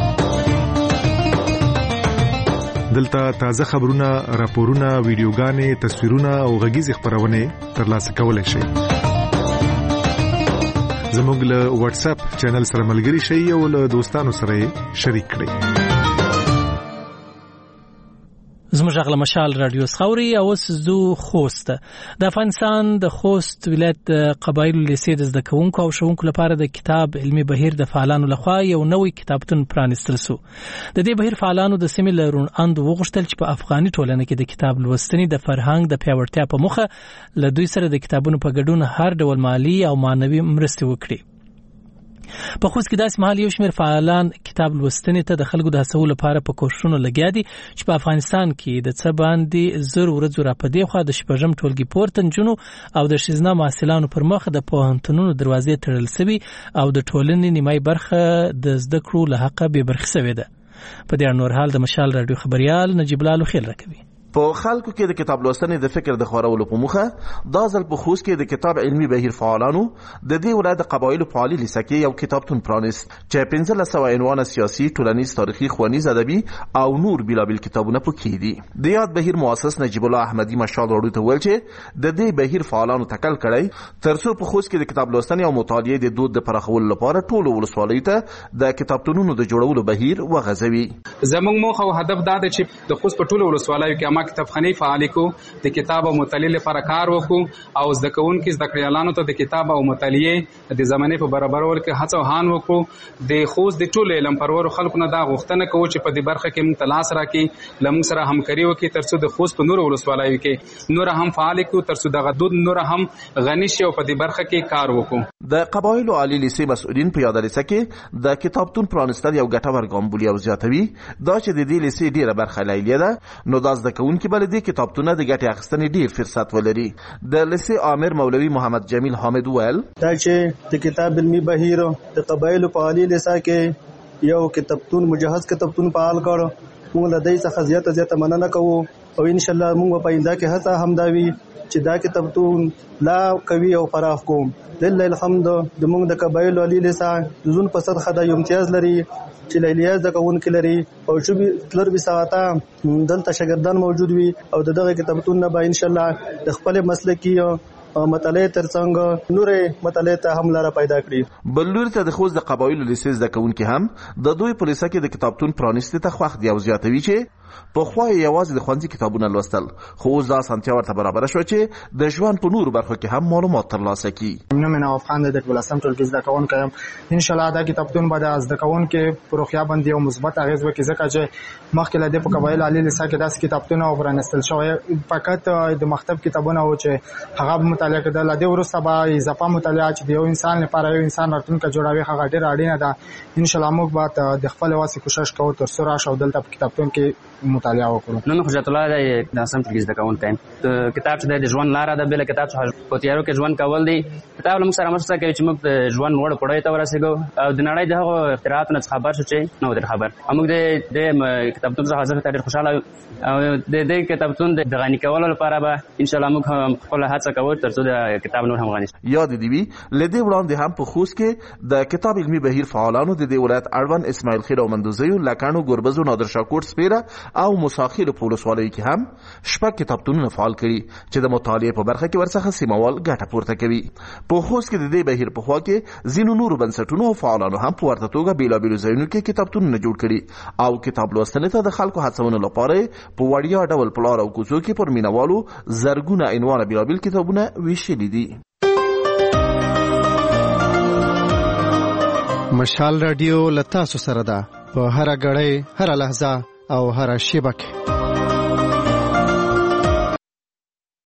دلته تازه خبرونه، راپورونه، ویډیوګانې، تصویرونه او غږیز خبرونه ترلاسه کولای شئ. زموږ له واتس اپ چینل سره ملګري شئ او له دوستانو سره شریک کړئ. زموږ غل مشال رادیو خوري او سزو خوست د افغانستان د خوست ولایت قبایل لیسې د زده کوونکو او شونکو لپاره د کتاب علمي بهیر د فعالانو لخوا یو نوې کتابتون پرانستل شو. د دې بهیر فعالانو د سیمې لرون اند وغوښتل چې په افغاني ټولنه کې د کتاب لوستنې د فرهنګ د پیاوړتیا په مخه له دوی سره د کتابونو په ګډون هر ډول مالی او معنوي مرستې وکړي. په خوست کې داسې مهال یو شمېر فعالان کتاب لوستنې ته د خلکو د هڅولو لپاره په کوښښونو لګیا دي چې په افغانستان کې د څه باندې زر ورځو را په دې خوا د شپږم ټولګي پورته نجونو او د ښځینه محصلانو پر مخ د پوهنتونونو دروازې تړل سوي او د ټولنې نیمایي برخه د زده کړو له حقه بې برخې سوې ده. په دې نور حال د مشال رادیو خبريال نجیب الله خیل راکوي. په خلکو کې د کتاب لوستنې د فکر د خورولو په موخه دا ځل په خوست کې د کتاب علمي بهیر فعالانو د دې ولایت د قبایلو په عالی لیسه کې یو کتابتون پرانیست چې 1500 عنوان سیاسي، ټولنیز، تاریخي، ښوونیز، ادبي او نور بیلابیل کتابونه پکې دي. د یاد بهیر مؤسس نجیب الله احمدی مشال راډیو ته ویل چې د دې بهیر فعالانو تکل کړی ترڅو په خوست کې د کتاب لوستنې او مطالعې د دود د پراخولو لپاره ټولو ولسوالیو ته د کتابتونونو د جوړولو بهیر وغځوي. زموږ موخه او هدف دا دی چې د خوست په ټولو ولسوالیو کې ما کتابخانه فعال کو د کتاب او مطالعې لپاره کار وکړو او زده کوونکو زده کړیالانو ته د کتاب او مطالعې د زمانه په برابرولو کې هڅه وهان وکړو. د خوست د ټولو علم پرور خلکو نه دا غوښتنه کوي چې په دې برخه کې موږ تلاش راکړي، لمون سره همکاري وکړي ترڅو د خوست په نور ولسوالیو کې نور هم فعال کو، ترڅو د غدود نور هم غنی شي او په دې برخه کې کار وکړو. د قبایلو عالی لیسې مسؤلین په یاد لیسه کې د کتابتون پرانستل یو ګټور ګام بولي او زیاتوي دا چې د دې لیسې ډیره برخه لیلیه ده نو دا زده کوونکي بل دي کتابتون د ګټې اخیستنې ډیر فرصت ولري. د لیسې عامر مولوي محمد جمیل حامد ویل دا چې د کتاب علمي بهیر د قبایلو په عالی لیسه کې یو کتابتون مجهز کتابتون فعال کړ. موږ له دې څخه زیاته مننه کوو او ان شاء الله موږ په آینده کې هڅه هم دا وي چې دا کتابتون لا قوي او پراخ کوو. لله الحمد د موږ د قبایلو عالی لیسه د زون په سطح د امتیاز لري چې لیلیه زده کوونکي لري او چې تلر به ساعته دلته شاګردان موجود وي او دغه کتابتون نه به ان شاء الله د خپل مسلکي مطالعه ترڅنګ نورې مطالعه ته هم لاره پیدا کړي. بلور ته د خوست د قبایلو لیسې زده کوونکي هم د دوی په لیسه کې د کتابتون پرانیستي ته خوښ دي او زیاتوي چې په خو یوازې د ښوونځي کتابونه لوستل خو اوس دا اسانتیا ورته برابره شوه چې د ژوند په نورو برخو کې هم معلومات ترلاسه کړي. نوم یې نواف خان دی، د 12م ټولګي زده کوونکی یم. انشاءالله دا کتابتون به د زده کوونکو په روغتیا باندې یو مثبت اغېز وکړي، ځکه چې مخکې له دې په قبایلو عالي لیسه کې داسې کتابتونه پرانیستل شوی، فقط د مکتب کتابونه و چې هغه به مطالعه کېدل. له دې وروسته به اضافه مطالعه چې د یو انسان لپاره یو انسان راتلونکی جوړوي هغه ډېره اړینه ده. انشاءالله موږ به د خپل واسې کوشش کوو تر څو راشو دلته په کتابتون کې مطالعه وکړو. نوم حجت الله دی، د سم ټولګي زده کوونکی یم. کتاب چې د ژوند لاره ده، بل کتاب چې په تیارو کې ژوند کول دی. کتاب له موږ سره مرسته کوي چې موږ د ژوند لوړ پړاو ته ورسېږو او د نړۍ د هغو اختراعاتو نه خبر شو چې نو در خبر. موږ د کتابتون څخه زه ډېر خوشاله او د دې کتابتون د غني کولو لپاره به ان شاء الله موږ خپل هڅه کوو تر څو د کتاب نور هم غني شي. یاد دی وی لدی وړاندې هم په خوست کې د کتاب علمي بهیر فعالانو د دې ولایت اړوند اسماعیل خیر او مندوزیو لکانو ګوربزو نادر شاکور سپیره او مساخیر په ولسوالۍ کې هم شپږ کتابتونونه فعال کړي چې د مطالعې په برخه کې ورڅخه سیموال ګټه پورته کوي. په خوست کې د دې بهیر په خوا کې ځینو نورو بنسټونو او فعالانو هم په ورته توګه بیلابیلو ځایونو کې کتابتونونه جوړ کړي او کتاب لوستنې ته د خلکو هڅونې لپاره په وړیا ډول په لار او کوڅو کې پر مینوالو زرګونه عنوانه بیلابیل کتابونه ویشلي دي. مشال رادیو لتا سره ده په هر غړې هر لحظه او هر شیبه کې.